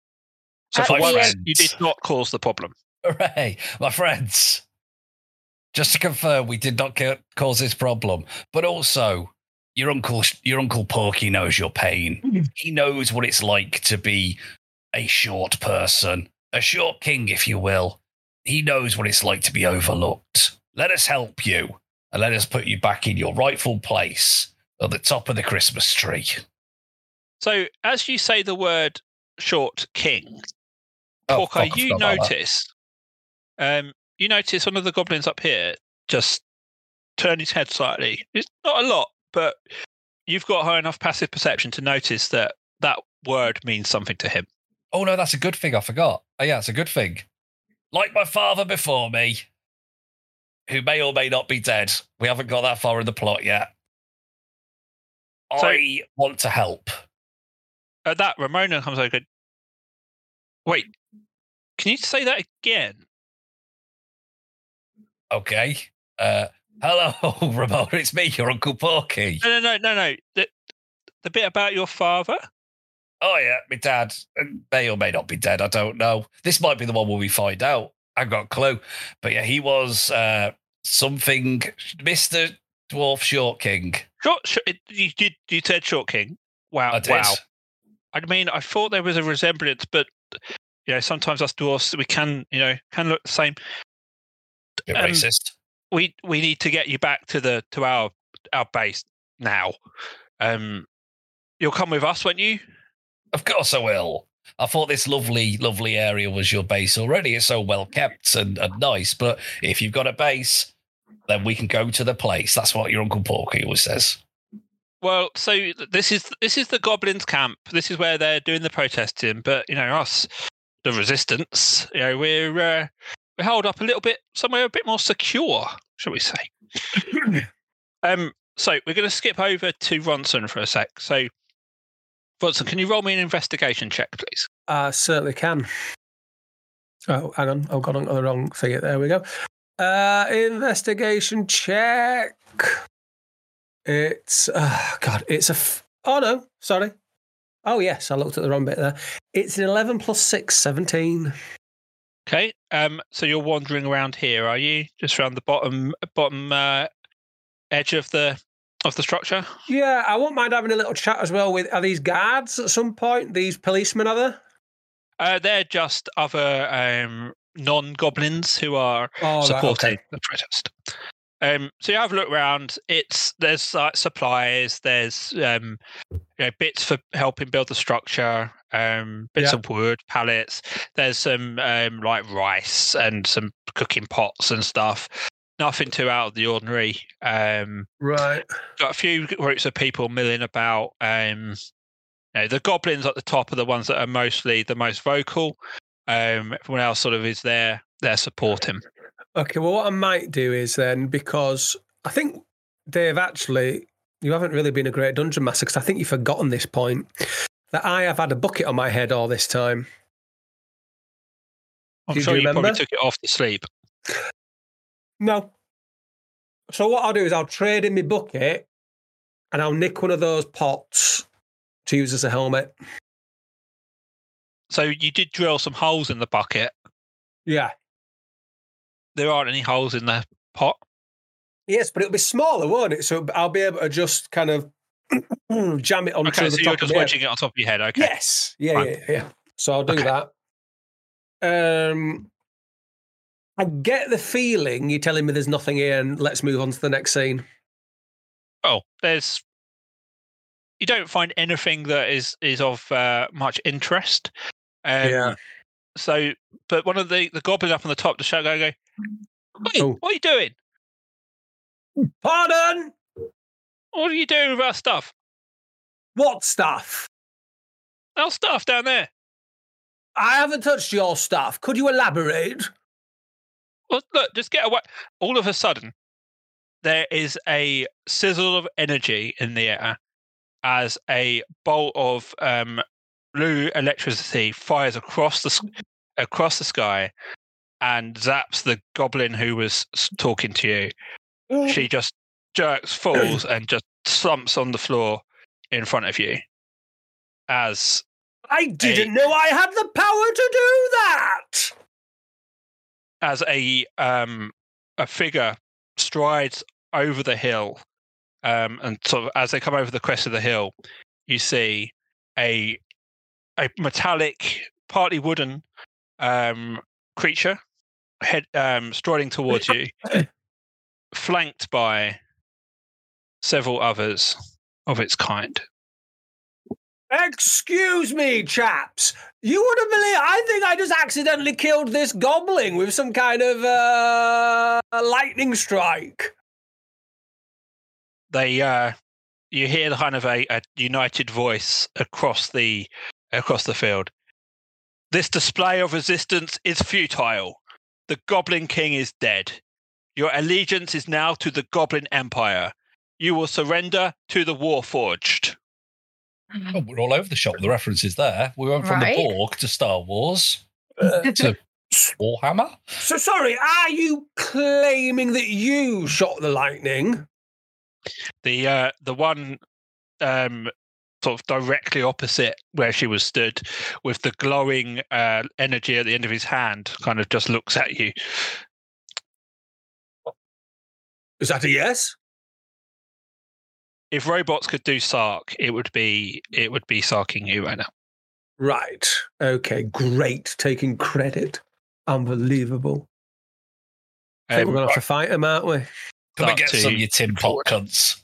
So Uh, for the, once, uh, you did not cause the problem. Hooray, my friends. Just to confirm, we did not ca- cause this problem, but also your uncle, your uncle Porky knows your pain. He knows what it's like to be a short person, a short king, if you will. He knows what it's like to be overlooked. Let us help you, and let us put you back in your rightful place at the top of the Christmas tree. So as you say the word "short king," Oh, Porker, fuck, I you forgot about that. notice, um, you notice one of the goblins up here just turn his head slightly. It's not a lot, but you've got high enough passive perception to notice that that word means something to him. Oh no, that's a good thing. I forgot. Oh yeah, it's a good thing. Like my father before me, who may or may not be dead. We haven't got that far in the plot yet. So- I want to help. At that, Ramona comes over. and goes, Wait, can you say that again? Okay. Uh, hello, Ramona. It's me, your Uncle Porky. No, no, no, no, no. The, the bit about your father. Oh yeah, my dad may or may not be dead. I don't know. This might be the one where we find out. I've got a clue. But yeah, he was uh, something, Mister Dwarf Short King. Short, short, you did. You said Short King. Wow, I did. wow. I mean, I thought there was a resemblance, but you know, sometimes us dwarfs we can, you know, can look the same. Bit Um, racist. We we need to get you back to the to our our base now. Um, you'll come with us, won't you? Of course I will. I thought this lovely, lovely area was your base already. It's so well kept and, and nice. But if you've got a base, then we can go to the place. That's what your Uncle Porky always says. Well, so this is this is the goblins' camp. This is where they're doing the protesting. But you know, us, the resistance, you know, we're uh, we're held up a little bit somewhere a bit more secure, shall we say? um. So we're going to skip over to Ronson for a sec. So, Ronson, can you roll me an investigation check, please? I certainly can. Oh, hang on. I've got on the wrong thing. There we go. Uh, investigation check. It's, oh, God, it's a, f- oh, no, sorry. Oh, yes, I looked at the wrong bit there. It's an eleven plus six, seventeen. Okay, um, so you're wandering around here, are you? Just around the bottom bottom uh, edge of the of the structure? Yeah, I won't mind having a little chat as well with, are these guards at some point? These policemen, are there? Uh, they're just other um, non-goblins who are Oh, right, supporting okay. the protest. Um, so you have a look around. It's there's uh, supplies. There's um, you know, bits for helping build the structure. Um, bits Yeah. of wood, pallets. There's some um, like rice and some cooking pots and stuff. Nothing too out of the ordinary. Um, Right. got a few groups of people milling about. Um, you know, the goblins at the top are the ones that are mostly the most vocal. Um, everyone else sort of is there. They're supporting. Okay, well, what I might do is then, because I think, Dave, actually, you haven't really been a great dungeon master, because I think you've forgotten this point, that I have had a bucket on my head all this time. I'm Do you sure you remember? probably took it off to sleep. No. So what I'll do is I'll trade in my bucket, and I'll nick one of those pots to use as a helmet. So you did drill some holes in the bucket. Yeah. There aren't any holes in the pot. Yes, but it'll be smaller, won't it? So I'll be able to just kind of jam it onto Okay, the so top you're of just my head. wedging it on top of your head. Okay. Yes. Yeah, Fine. yeah, yeah. So I'll do Okay. that. Um, I get the feeling you're telling me there's nothing here, and let's move on to the next scene. Oh, there's. You don't find anything that is is of uh, much interest. Um, Yeah. So, but one of the the goblin up on the top, the shout go go. Hey, Oh. what are you doing? Pardon? What are you doing with our stuff? What stuff? Our stuff down there. I haven't touched your stuff. Could you elaborate? Well, look, just get away. All of a sudden, there is a sizzle of energy in the air as a bolt of um, blue electricity fires across the s- across the sky and zaps the goblin who was s- talking to you. She just jerks, falls, and just slumps on the floor in front of you. As I didn't know I had the power to do that. as a um, a figure strides over the hill, um, and sort of as they come over the crest of the hill, you see a a metallic, partly wooden um, creature head um, striding towards you, flanked by several others of its kind. Excuse me, chaps. You wouldn't believe. I think I just accidentally killed this goblin with some kind of uh, lightning strike. They, uh, you hear the kind of a, a united voice across the across the field. This display of resistance is futile. The Goblin King is dead. Your allegiance is now to the Goblin Empire. You will surrender to the Warforged. Oh, we're all over the shop. The references there. We went from Right. the Borg to Star Wars Uh, to Warhammer? So sorry, are you claiming that you shot the lightning? The uh, the one um, sort of directly opposite where she was stood, with the glowing uh, energy at the end of his hand, kind of just looks at you. Is that a yes? If robots could do Sark, it would be it would be Sarking you right now. Right. Okay, great. Taking credit. Unbelievable. I think Um, we're going to have to fight him, aren't we? Come and Start get to some of your tin pot forward. cunts.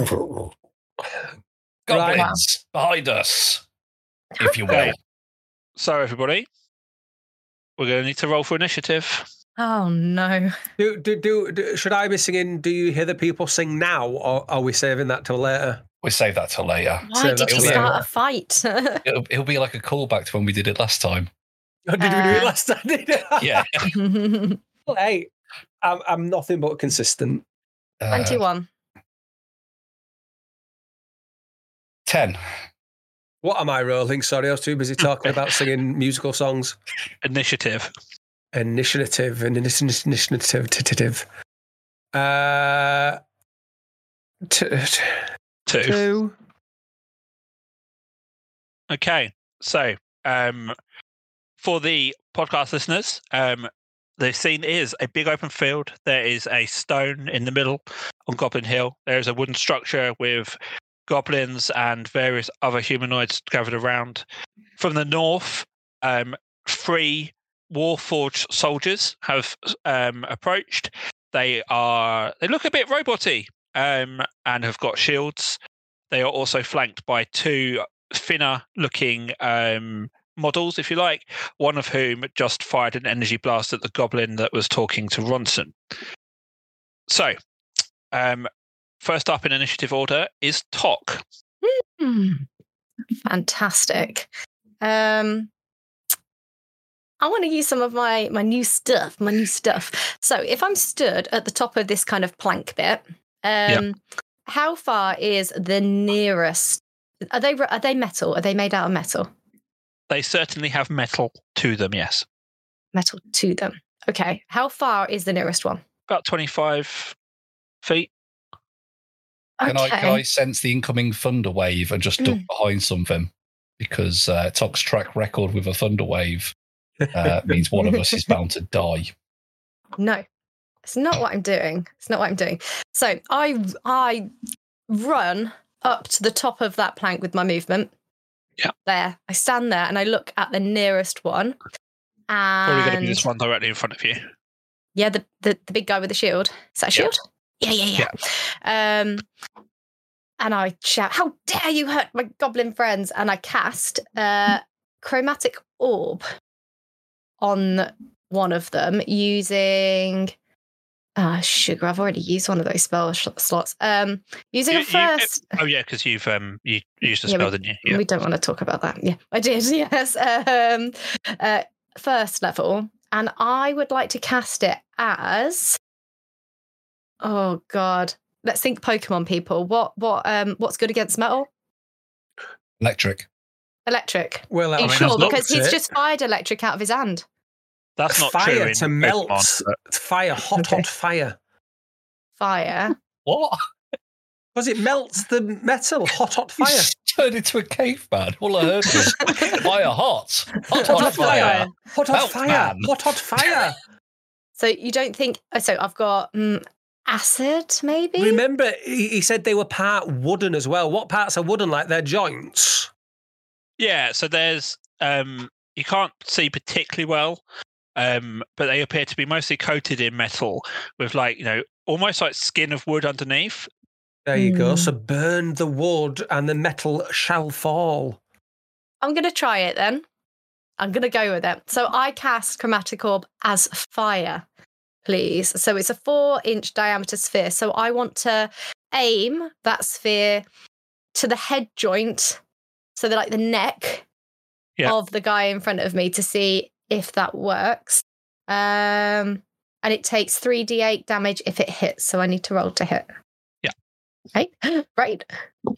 Right. Goblins, behind us, if you will. Okay. So everybody, we're going to need to roll for initiative. Oh no. Do, do, do, do, should I be singing Do You Hear the People Sing Now, or are we saving that till later? We'll save that till later. Why So did that's you later. start a fight? It'll, it'll be like a callback to when we did it last time. Oh, did we do it Uh, last time? Did it? Yeah. Well, hey, I'm, I'm nothing but consistent. Uh, twenty-one. ten. What am I rolling? Sorry, I was too busy talking about singing musical songs. Initiative. Initiative and initiative. Initiative. Uh, t- t- Two. two. Okay. So, um, for the podcast listeners, um, the scene is a big open field. There is a stone in the middle on Goblin Hill. There is a wooden structure with goblins and various other humanoids gathered around. From the north, um, three Warforged soldiers have um, approached. They are they look a bit roboty um, and have got shields. They are also flanked by two thinner-looking um, models, if you like, one of whom just fired an energy blast at the goblin that was talking to Ronson. So, um, first up in initiative order is Tok. Hmm. Fantastic. Um, I want to use some of my my new stuff, my new stuff. So if I'm stood at the top of this kind of plank bit, um, how far is the nearest? Are they are they metal? Are they made out of metal? They certainly have metal to them, yes. Metal to them. Okay. How far is the nearest one? About twenty-five feet. Okay. Can I, can I sense the incoming thunder wave and just duck Mm. behind something? Because uh, Tok's track record with a thunder wave uh, means one of us is bound to die. No, it's not what I'm doing. It's not what I'm doing. So I I run up to the top of that plank with my movement. Yeah. There. I stand there and I look at the nearest one. Probably going to be And this one directly in front of you. yeah, the, the the big guy with the shield. Is that a Yeah. shield? Yeah, yeah, yeah. Um and I shout, "How dare you hurt my goblin friends!" And I cast a chromatic orb on one of them using ah sugar. I've already used one of those spell sh- slots. Um, using You- a you- first. Oh yeah, because you've um you used a Yeah, spell, didn't you? Yeah. We don't want to talk about that. Yeah, I did. Yes. Um, uh, first level, and I would like to cast it as. Oh God! Let's think Pokemon people. What what um what's good against metal? Electric. Electric. Well, Are you I mean, sure? that's not Because he's it. just fired electric out of his hand. That's not true. fire in to Pokemon, melt. but- Fire, hot, Okay. hot fire. Fire. What? Because it melts the metal. Hot, hot You fire. just turned into a caveman. All I heard was fire hot. Hot, Hot, hot hot fire. fire. Hot, hot Melt fire. man. Hot, hot fire. So you don't think? oh, So I've got mm, acid, maybe. Remember, he, he said they were part wooden as well. What parts are wooden, like their joints? Yeah, so there's um you can't see particularly well, um, but they appear to be mostly coated in metal with like, you know, almost like skin of wood underneath. There you go. Hmm. So burn the wood and the metal shall fall. I'm going to try it then. I'm going to go with it. So I cast Chromatic Orb as fire, please. So it's a four inch diameter sphere. So I want to aim that sphere to the head joint, so they're like the neck Yeah. of the guy in front of me, to see if that works. Um, and it takes three d eight damage if it hits. So I need to roll to hit. Yeah. Right. Right.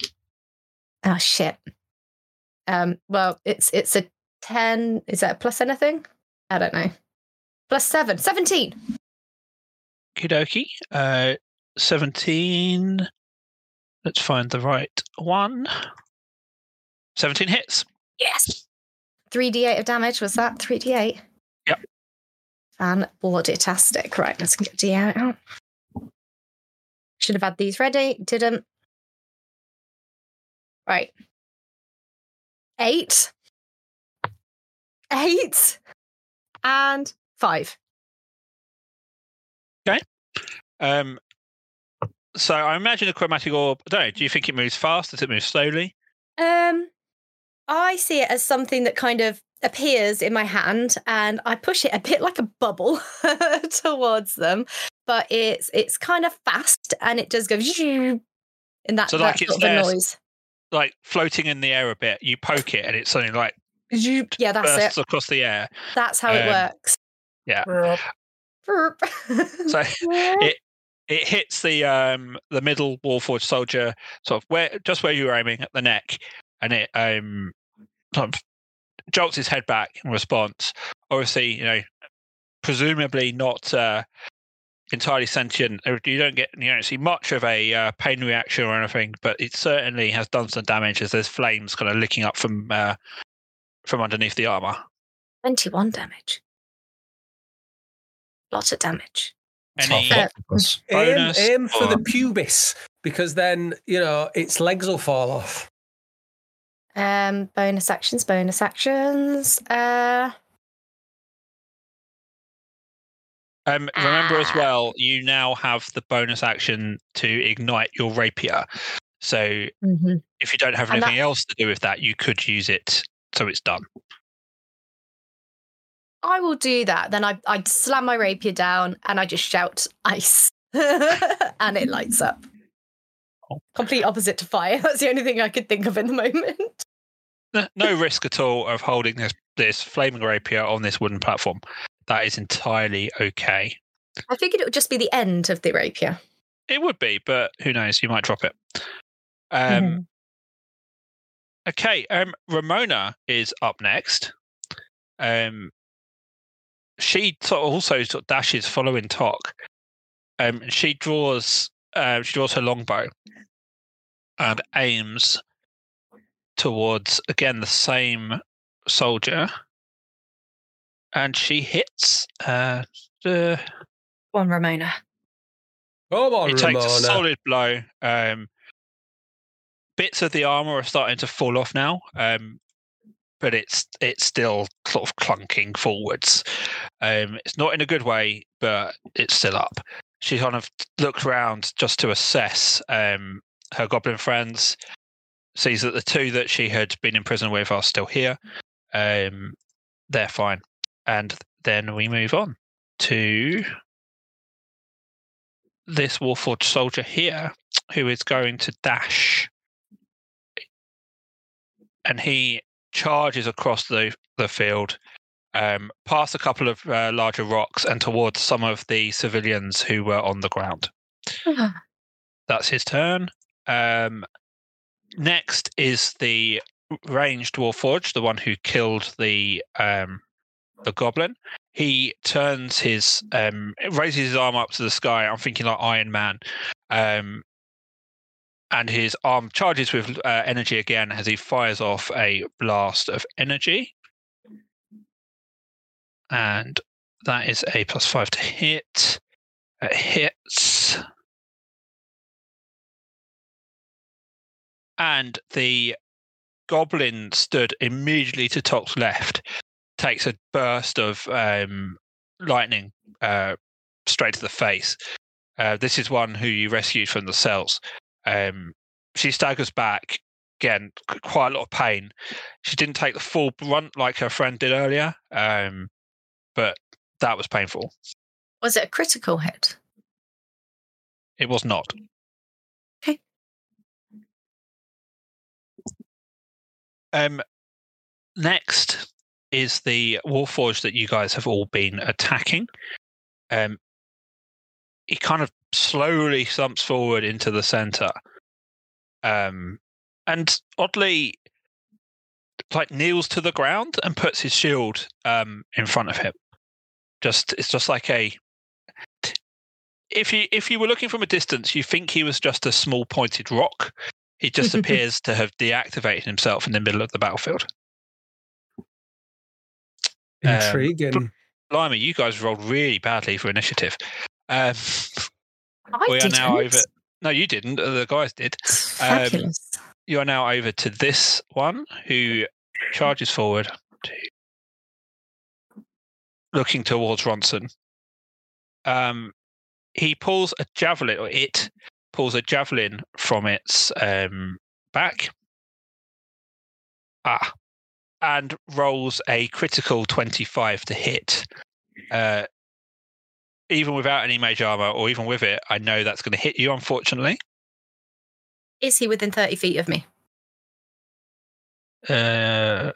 Oh shit. Um, well, it's it's a ten. Is that plus anything? I don't know. Plus seven. seventeen. Okie dokie. Uh, seventeen. Let's find the right one. seventeen hits. Yes. three d eight of damage, was that? three d eight? Yep. Fan-tastic. Right, let's get D out. Should have had these ready. Didn't. Right. Eight. Eight. And five. Okay. Um, so I imagine a chromatic orb, I don't know, do you think it moves fast? Does it move slowly? Um, I see it as something that kind of appears in my hand, and I push it a bit like a bubble towards them. But it's it's kind of fast, and it does go in that, So that like it's sort of a there, noise. like floating in the air a bit. You poke it, and it's suddenly like Yeah, that's bursts it. across the air. That's how it Um, works. Yeah. Burp. So it it hits the um the middle Warforged soldier, sort of where just where you were aiming at the neck, and it um sort of jolts his head back in response. Obviously, you know, presumably not uh, entirely sentient. You don't get you don't see much of a uh, pain reaction or anything, but it certainly has done some damage as there's flames kind of licking up from uh, from underneath the armor. twenty-one damage. Lots of damage. Any Tough Uh, octopus. Aim, bonus aim for or- the pubis, because then, you know, its legs will fall off. Um, bonus actions, bonus actions. Uh, Um, remember as Ah. well, you now have the bonus action to ignite your rapier. So if you don't have And anything that- else to do with that, you could use it so it's done. I will do that. Then I I slam my rapier down and I just shout ice, and it lights up. Complete opposite to fire. That's the only thing I could think of in the moment. No, no risk at all of holding this this flaming rapier on this wooden platform. That is entirely okay. I figured it would just be the end of the rapier. It would be, but who knows? You might drop it. Um, Mhm. Okay, um, Ramona is up next. Um, she sort of also sort of dashes following Tok. Um, and she draws uh, she draws her longbow and aims towards again the same soldier, and she hits. Uh, uh, One Ramona. Come on, He takes a Ramona. solid blow. Um, bits of the armor are starting to fall off now, um, but it's it's still sort of clunking forwards. Um, it's not in a good way, but it's still up. She kind of looks around just to assess um, her goblin friends, sees that the two that she had been in prison with are still here. Um, they're fine. And then we move on to this Warforged soldier here, who is going to dash. And he charges across the, the field, um, past a couple of uh, larger rocks and towards some of the civilians who were on the ground. That's his turn. Um, next is the ranged Warforged, the one who killed the um, the goblin. He turns his, um, raises his arm up to the sky. I'm thinking like Iron Man. Um, and his arm charges with uh, energy again as he fires off a blast of energy. And that is a plus five to hit. It hits. And the goblin stood immediately to Tok's left, takes a burst of um, lightning uh, straight to the face. Uh, this is one who you rescued from the cells. Um, she staggers back, again, quite a lot of pain. She didn't take the full brunt like her friend did earlier, um, but that was painful. Was it a critical hit? It was not. Okay. Um, next is the Warforged that you guys have all been attacking. Um, he kind of slowly slumps forward into the center, um, and oddly, like kneels to the ground and puts his shield um, in front of him. Just it's just like a. If you if you were looking from a distance, you think he was just a small pointed rock. He just appears to have deactivated himself in the middle of the battlefield. Intriguing. Um, Blimey, you guys rolled really badly for initiative. Um, I we didn't. are now over. No, you didn't. The guys did. Um, Fabulous. you are now over to this one who charges forward, to, looking towards Ronson. Um, he pulls a javelin, or it pulls a javelin from its um, back. Ah. And rolls a critical twenty-five to hit. Uh, even without any mage armor, or even with it, I know that's going to hit you, unfortunately. Is he within thirty feet of me? Uh,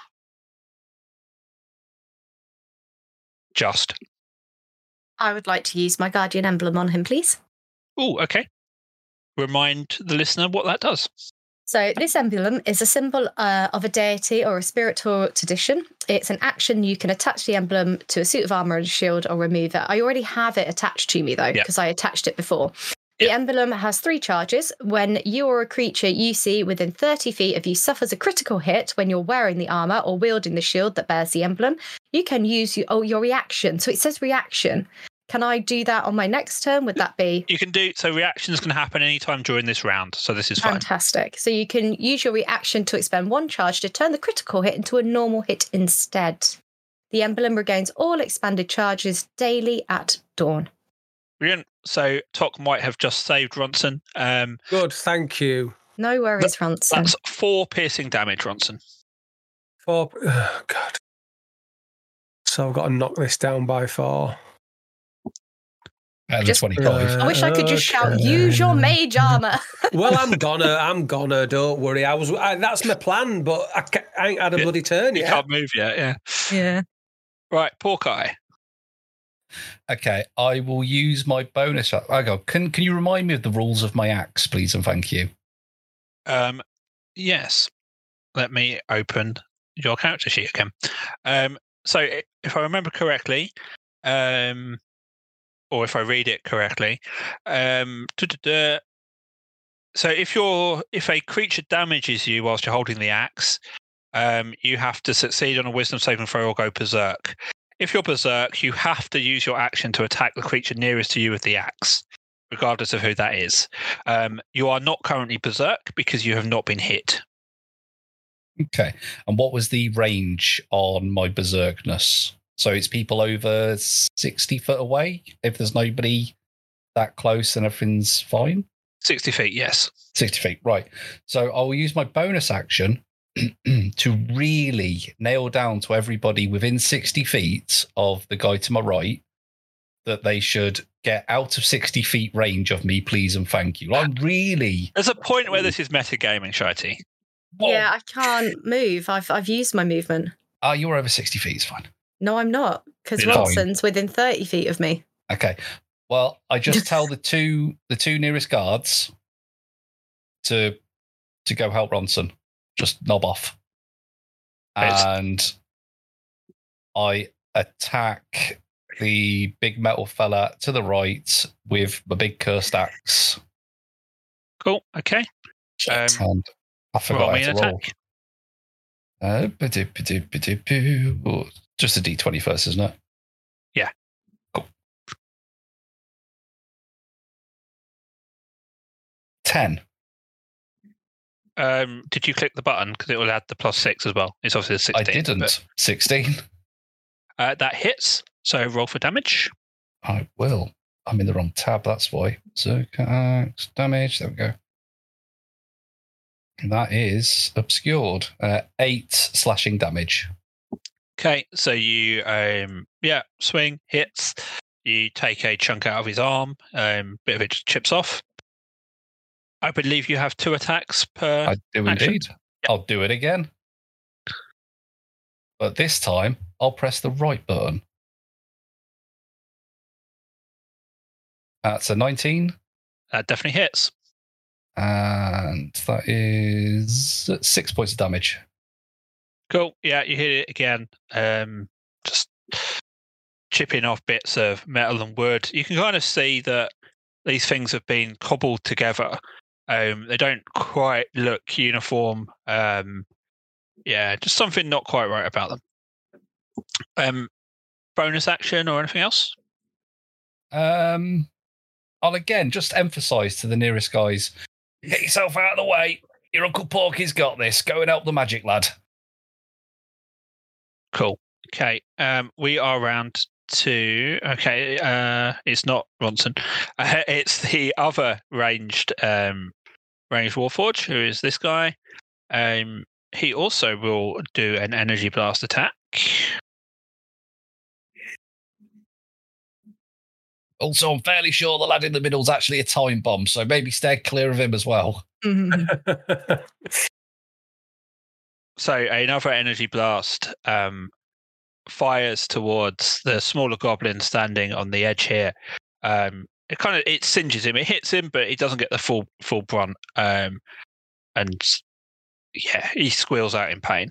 just. I would like to use my guardian emblem on him, please. Oh, okay. Remind the listener what that does. So this emblem is a symbol uh, of a deity or a spiritual tradition. It's an action. You can attach the emblem to a suit of armor and a shield or remove it. I already have it attached to me, though, because yeah. I attached it before. The yeah. emblem has three charges. When you or a creature you see within thirty feet of you suffers a critical hit when you're wearing the armor or wielding the shield that bears the emblem, you can use your, oh, your reaction. So it says reaction. Can I do that on my next turn? Would that be... You can do... So reactions can happen anytime during this round, so this is fine. Fantastic. So you can use your reaction to expend one charge to turn the critical hit into a normal hit instead. The emblem regains all expanded charges daily at dawn. Brilliant. So Tok might have just saved Ronson. Um, Good, thank you. No worries, that, Ronson. That's four piercing damage, Ronson. Four... Oh, God. So I've got to knock this down by four. And just, twenty-five. I wish I could just okay. shout, use your mage armor. Well, I'm gonna, I'm gonna, don't worry. I was, I, that's my plan, but I, I ain't had a yeah. bloody turn you yet. You can't move yet, yeah. Yeah. Right, Porkai. Okay, I will use my bonus. I go, can, can you remind me of the rules of my axe, please, and thank you? Um, yes. Let me open your character sheet again. Um, so if I remember correctly, um, or if I read it correctly, um, so if you're if a creature damages you whilst you're holding the axe, um, you have to succeed on a Wisdom saving throw or go berserk. If you're berserk, you have to use your action to attack the creature nearest to you with the axe, regardless of who that is. Um, you are not currently berserk because you have not been hit. Okay, and what was the range on my berserkness? So it's people over sixty foot away. If there's nobody that close, then everything's fine. sixty feet, yes. sixty feet, right. So I'll use my bonus action to really nail down to everybody within sixty feet of the guy to my right that they should get out of sixty feet range of me, please and thank you. I'm really... There's a point where this is metagaming, Shitey. Yeah, I can't move. I've I've used my movement. Ah, uh, you're over sixty feet, it's fine. No, I'm not, because Ronson's within thirty feet of me. Okay. Well, I just tell the two the two nearest guards to to go help Ronson. Just knob off. And I attack the big metal fella to the right with the big cursed axe. Cool, okay. Um, and I forgot how to roll. Uh, just a D twenty first, isn't it? Yeah. Cool. ten. Um, did you click the button? Because it will add the plus six as well. It's obviously a sixteen. I didn't. But, sixteen. Uh, that hits. So roll for damage. I will. I'm in the wrong tab, that's why. So damage. There we go. That is obscured. Uh, eight slashing damage. Okay, so you, um, yeah, swing, hits. You take a chunk out of his arm. Um, bit of it just chips off. I believe you have two attacks per. I do action. Indeed. Yep. I'll do it again. But this time, I'll press the right button. That's a nineteen. That definitely hits. And that is six points of damage. Cool. Yeah, you hit it again. Um, just chipping off bits of metal and wood. You can kind of see that these things have been cobbled together. Um, they don't quite look uniform. Um, yeah, just something not quite right about them. Um, bonus action or anything else? Um, I'll again just emphasise to the nearest guys: get yourself out of the way. Your Uncle Porky's got this. Go and help the magic lad. Cool. Okay. Um, we are round to. Okay. Uh, it's not Ronson. Uh, it's the other ranged um, ranged Warforged, who is this guy. Um, he also will do an energy blast attack. Also, I'm fairly sure the lad in the middle is actually a time bomb, so maybe stay clear of him as well. So another energy blast um, fires towards the smaller goblin standing on the edge here. Um, it kind of it singes him. It hits him, but he doesn't get the full full brunt. Um, and yeah, he squeals out in pain.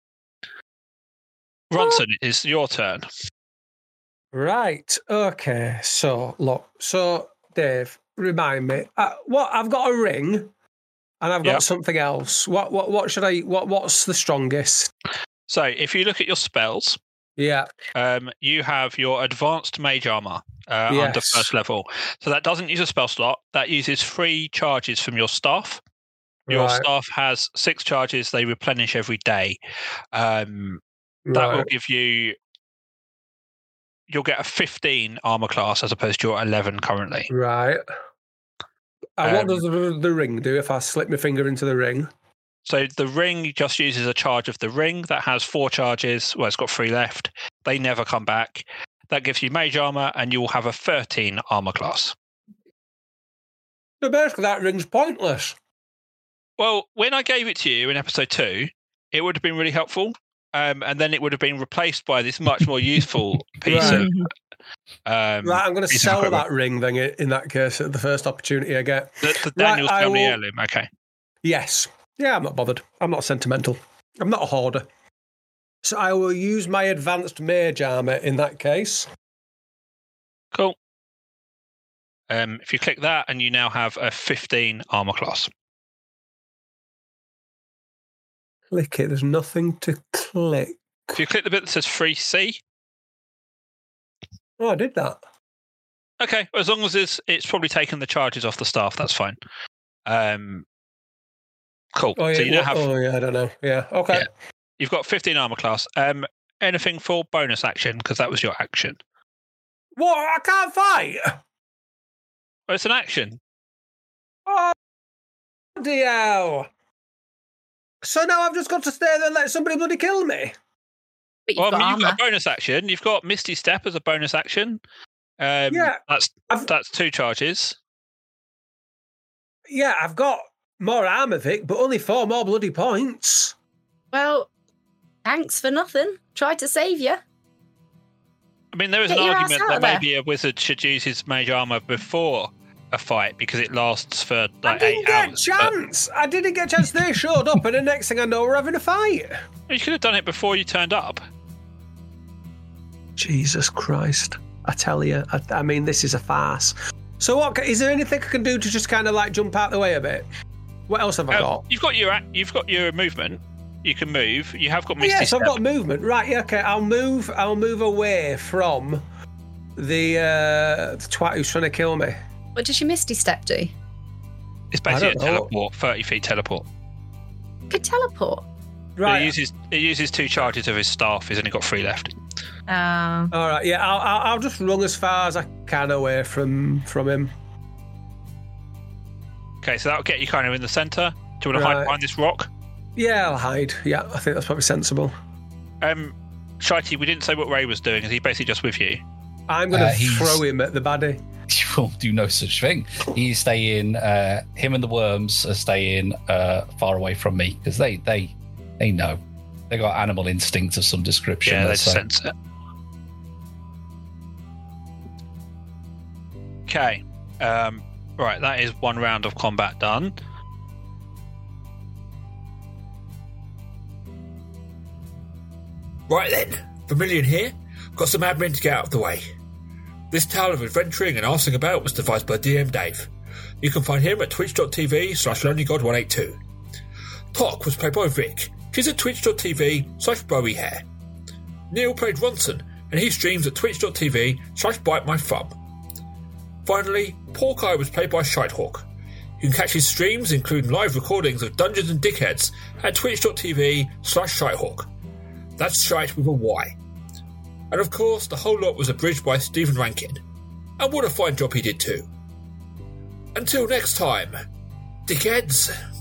Ronson, it's your turn. Right. Okay. So look. So Dave, remind me. Uh, what I've got a ring, and I've got Yep. something else. What? What? What should I? What? What's the strongest? So if you look at your spells, Yeah. um, you have your advanced mage armor uh, under Yes. first level. So that doesn't use a spell slot. That uses three charges from your staff. Your Right. staff has six charges. They replenish every day. Um, that will Right. give you. You'll get a fifteen armor class as opposed to your eleven currently. Right. And what Um, does the, the ring do if I slip my finger into the ring? So the ring just uses a charge of the ring that has four charges. Well, it's got three left. They never come back. That gives you mage armor, and you will have a thirteen armor class. So basically, that ring's pointless. Well, when I gave it to you in episode two, it would have been really helpful. Um, and then it would have been replaced by this much more useful piece Right. of. Um, Right. I'm going to piece of sell equipment. that ring then. In that case, at the first opportunity I get. The, the Right, Daniel's I family will- heirloom. Okay. Yes. Yeah. I'm not bothered. I'm not sentimental. I'm not a hoarder. So I will use my advanced mage armor in that case. Cool. Um, if you click that, and you now have a fifteen armor class. Click it. There's nothing to click. If you click the bit that says free C, Oh, I did that. okay, as long as it's it's probably taken the charges off the staff, that's fine. Um, cool. Oh yeah. So you now have oh yeah. I don't know. Yeah. Okay. Yeah. You've got fifteen armor class. Um, anything for bonus action because that was your action. What? I can't fight. Well, it's an action. Oh, bloody hell. So now I've just got to stay there and let somebody bloody kill me? But you've Well, I got mean, you've armor. got a bonus action. You've got Misty Step as a bonus action. Um, Yeah, that's I've- that's two charges. Yeah, I've got more armor, Vic, but only four more bloody points. Well, thanks for nothing. Tried to save you. I mean, there is Get an your ass argument out that of there. maybe a wizard should use his mage armor before a fight because it lasts for I like didn't eight get a hours. but chance. I didn't get a chance. They showed up, and the next thing I know, we're having a fight. You could have done it before you turned up. Jesus Christ. I tell you, I, I mean, this is a farce. So what, is there anything I can do to just kind of like jump out the way a bit? What else have I Um, got? you've got your ac- you've got your movement. You can move. You have got Oh, Misty yes, Step. I've got movement. Right, yeah, okay. I'll move I'll move away from the uh the twat who's trying to kill me. What does your Misty Step do? It's basically a I don't know. teleport, thirty feet teleport. Could teleport. But Right. it uses it uses two charges of his staff. He's only got three left. Uh, All right, yeah, I'll, I'll I'll just run as far as I can away from from him. Okay, so that'll get you kind of in the centre. Do you want to hide Right. behind this rock? Yeah, I'll hide. Yeah, I think that's probably sensible. Um, Shitey, we didn't say what Ray was doing. Is he basically just with you? I'm going to Uh, he's- throw him at the baddie. You will do no such thing. He's staying. Uh, him and the worms are staying uh, far away from me because they they they know they got animal instinct of some description. Yeah, they let's say. sense it. Okay. Um, right, that is one round of combat done. Right then, Vermilion here. got some admin to get out of the way. This tale of adventuring and arsing about was devised by D M Dave. You can find him at twitch.tv slash lonelygod182. Tok was played by Vic. He's at twitch.tv slash bowiehair. Neil played Ronson, and he streams at twitch.tv slash bitemythumb. Finally, Porkeye was played by Shitehawk. You can catch his streams, including live recordings of Dungeons and Dickheads, at twitch.tv slash Shitehawk. That's shite with a Y. And of course, the whole lot was abridged by Stephen Rankin. And what a fine job he did too. Until next time, dickheads.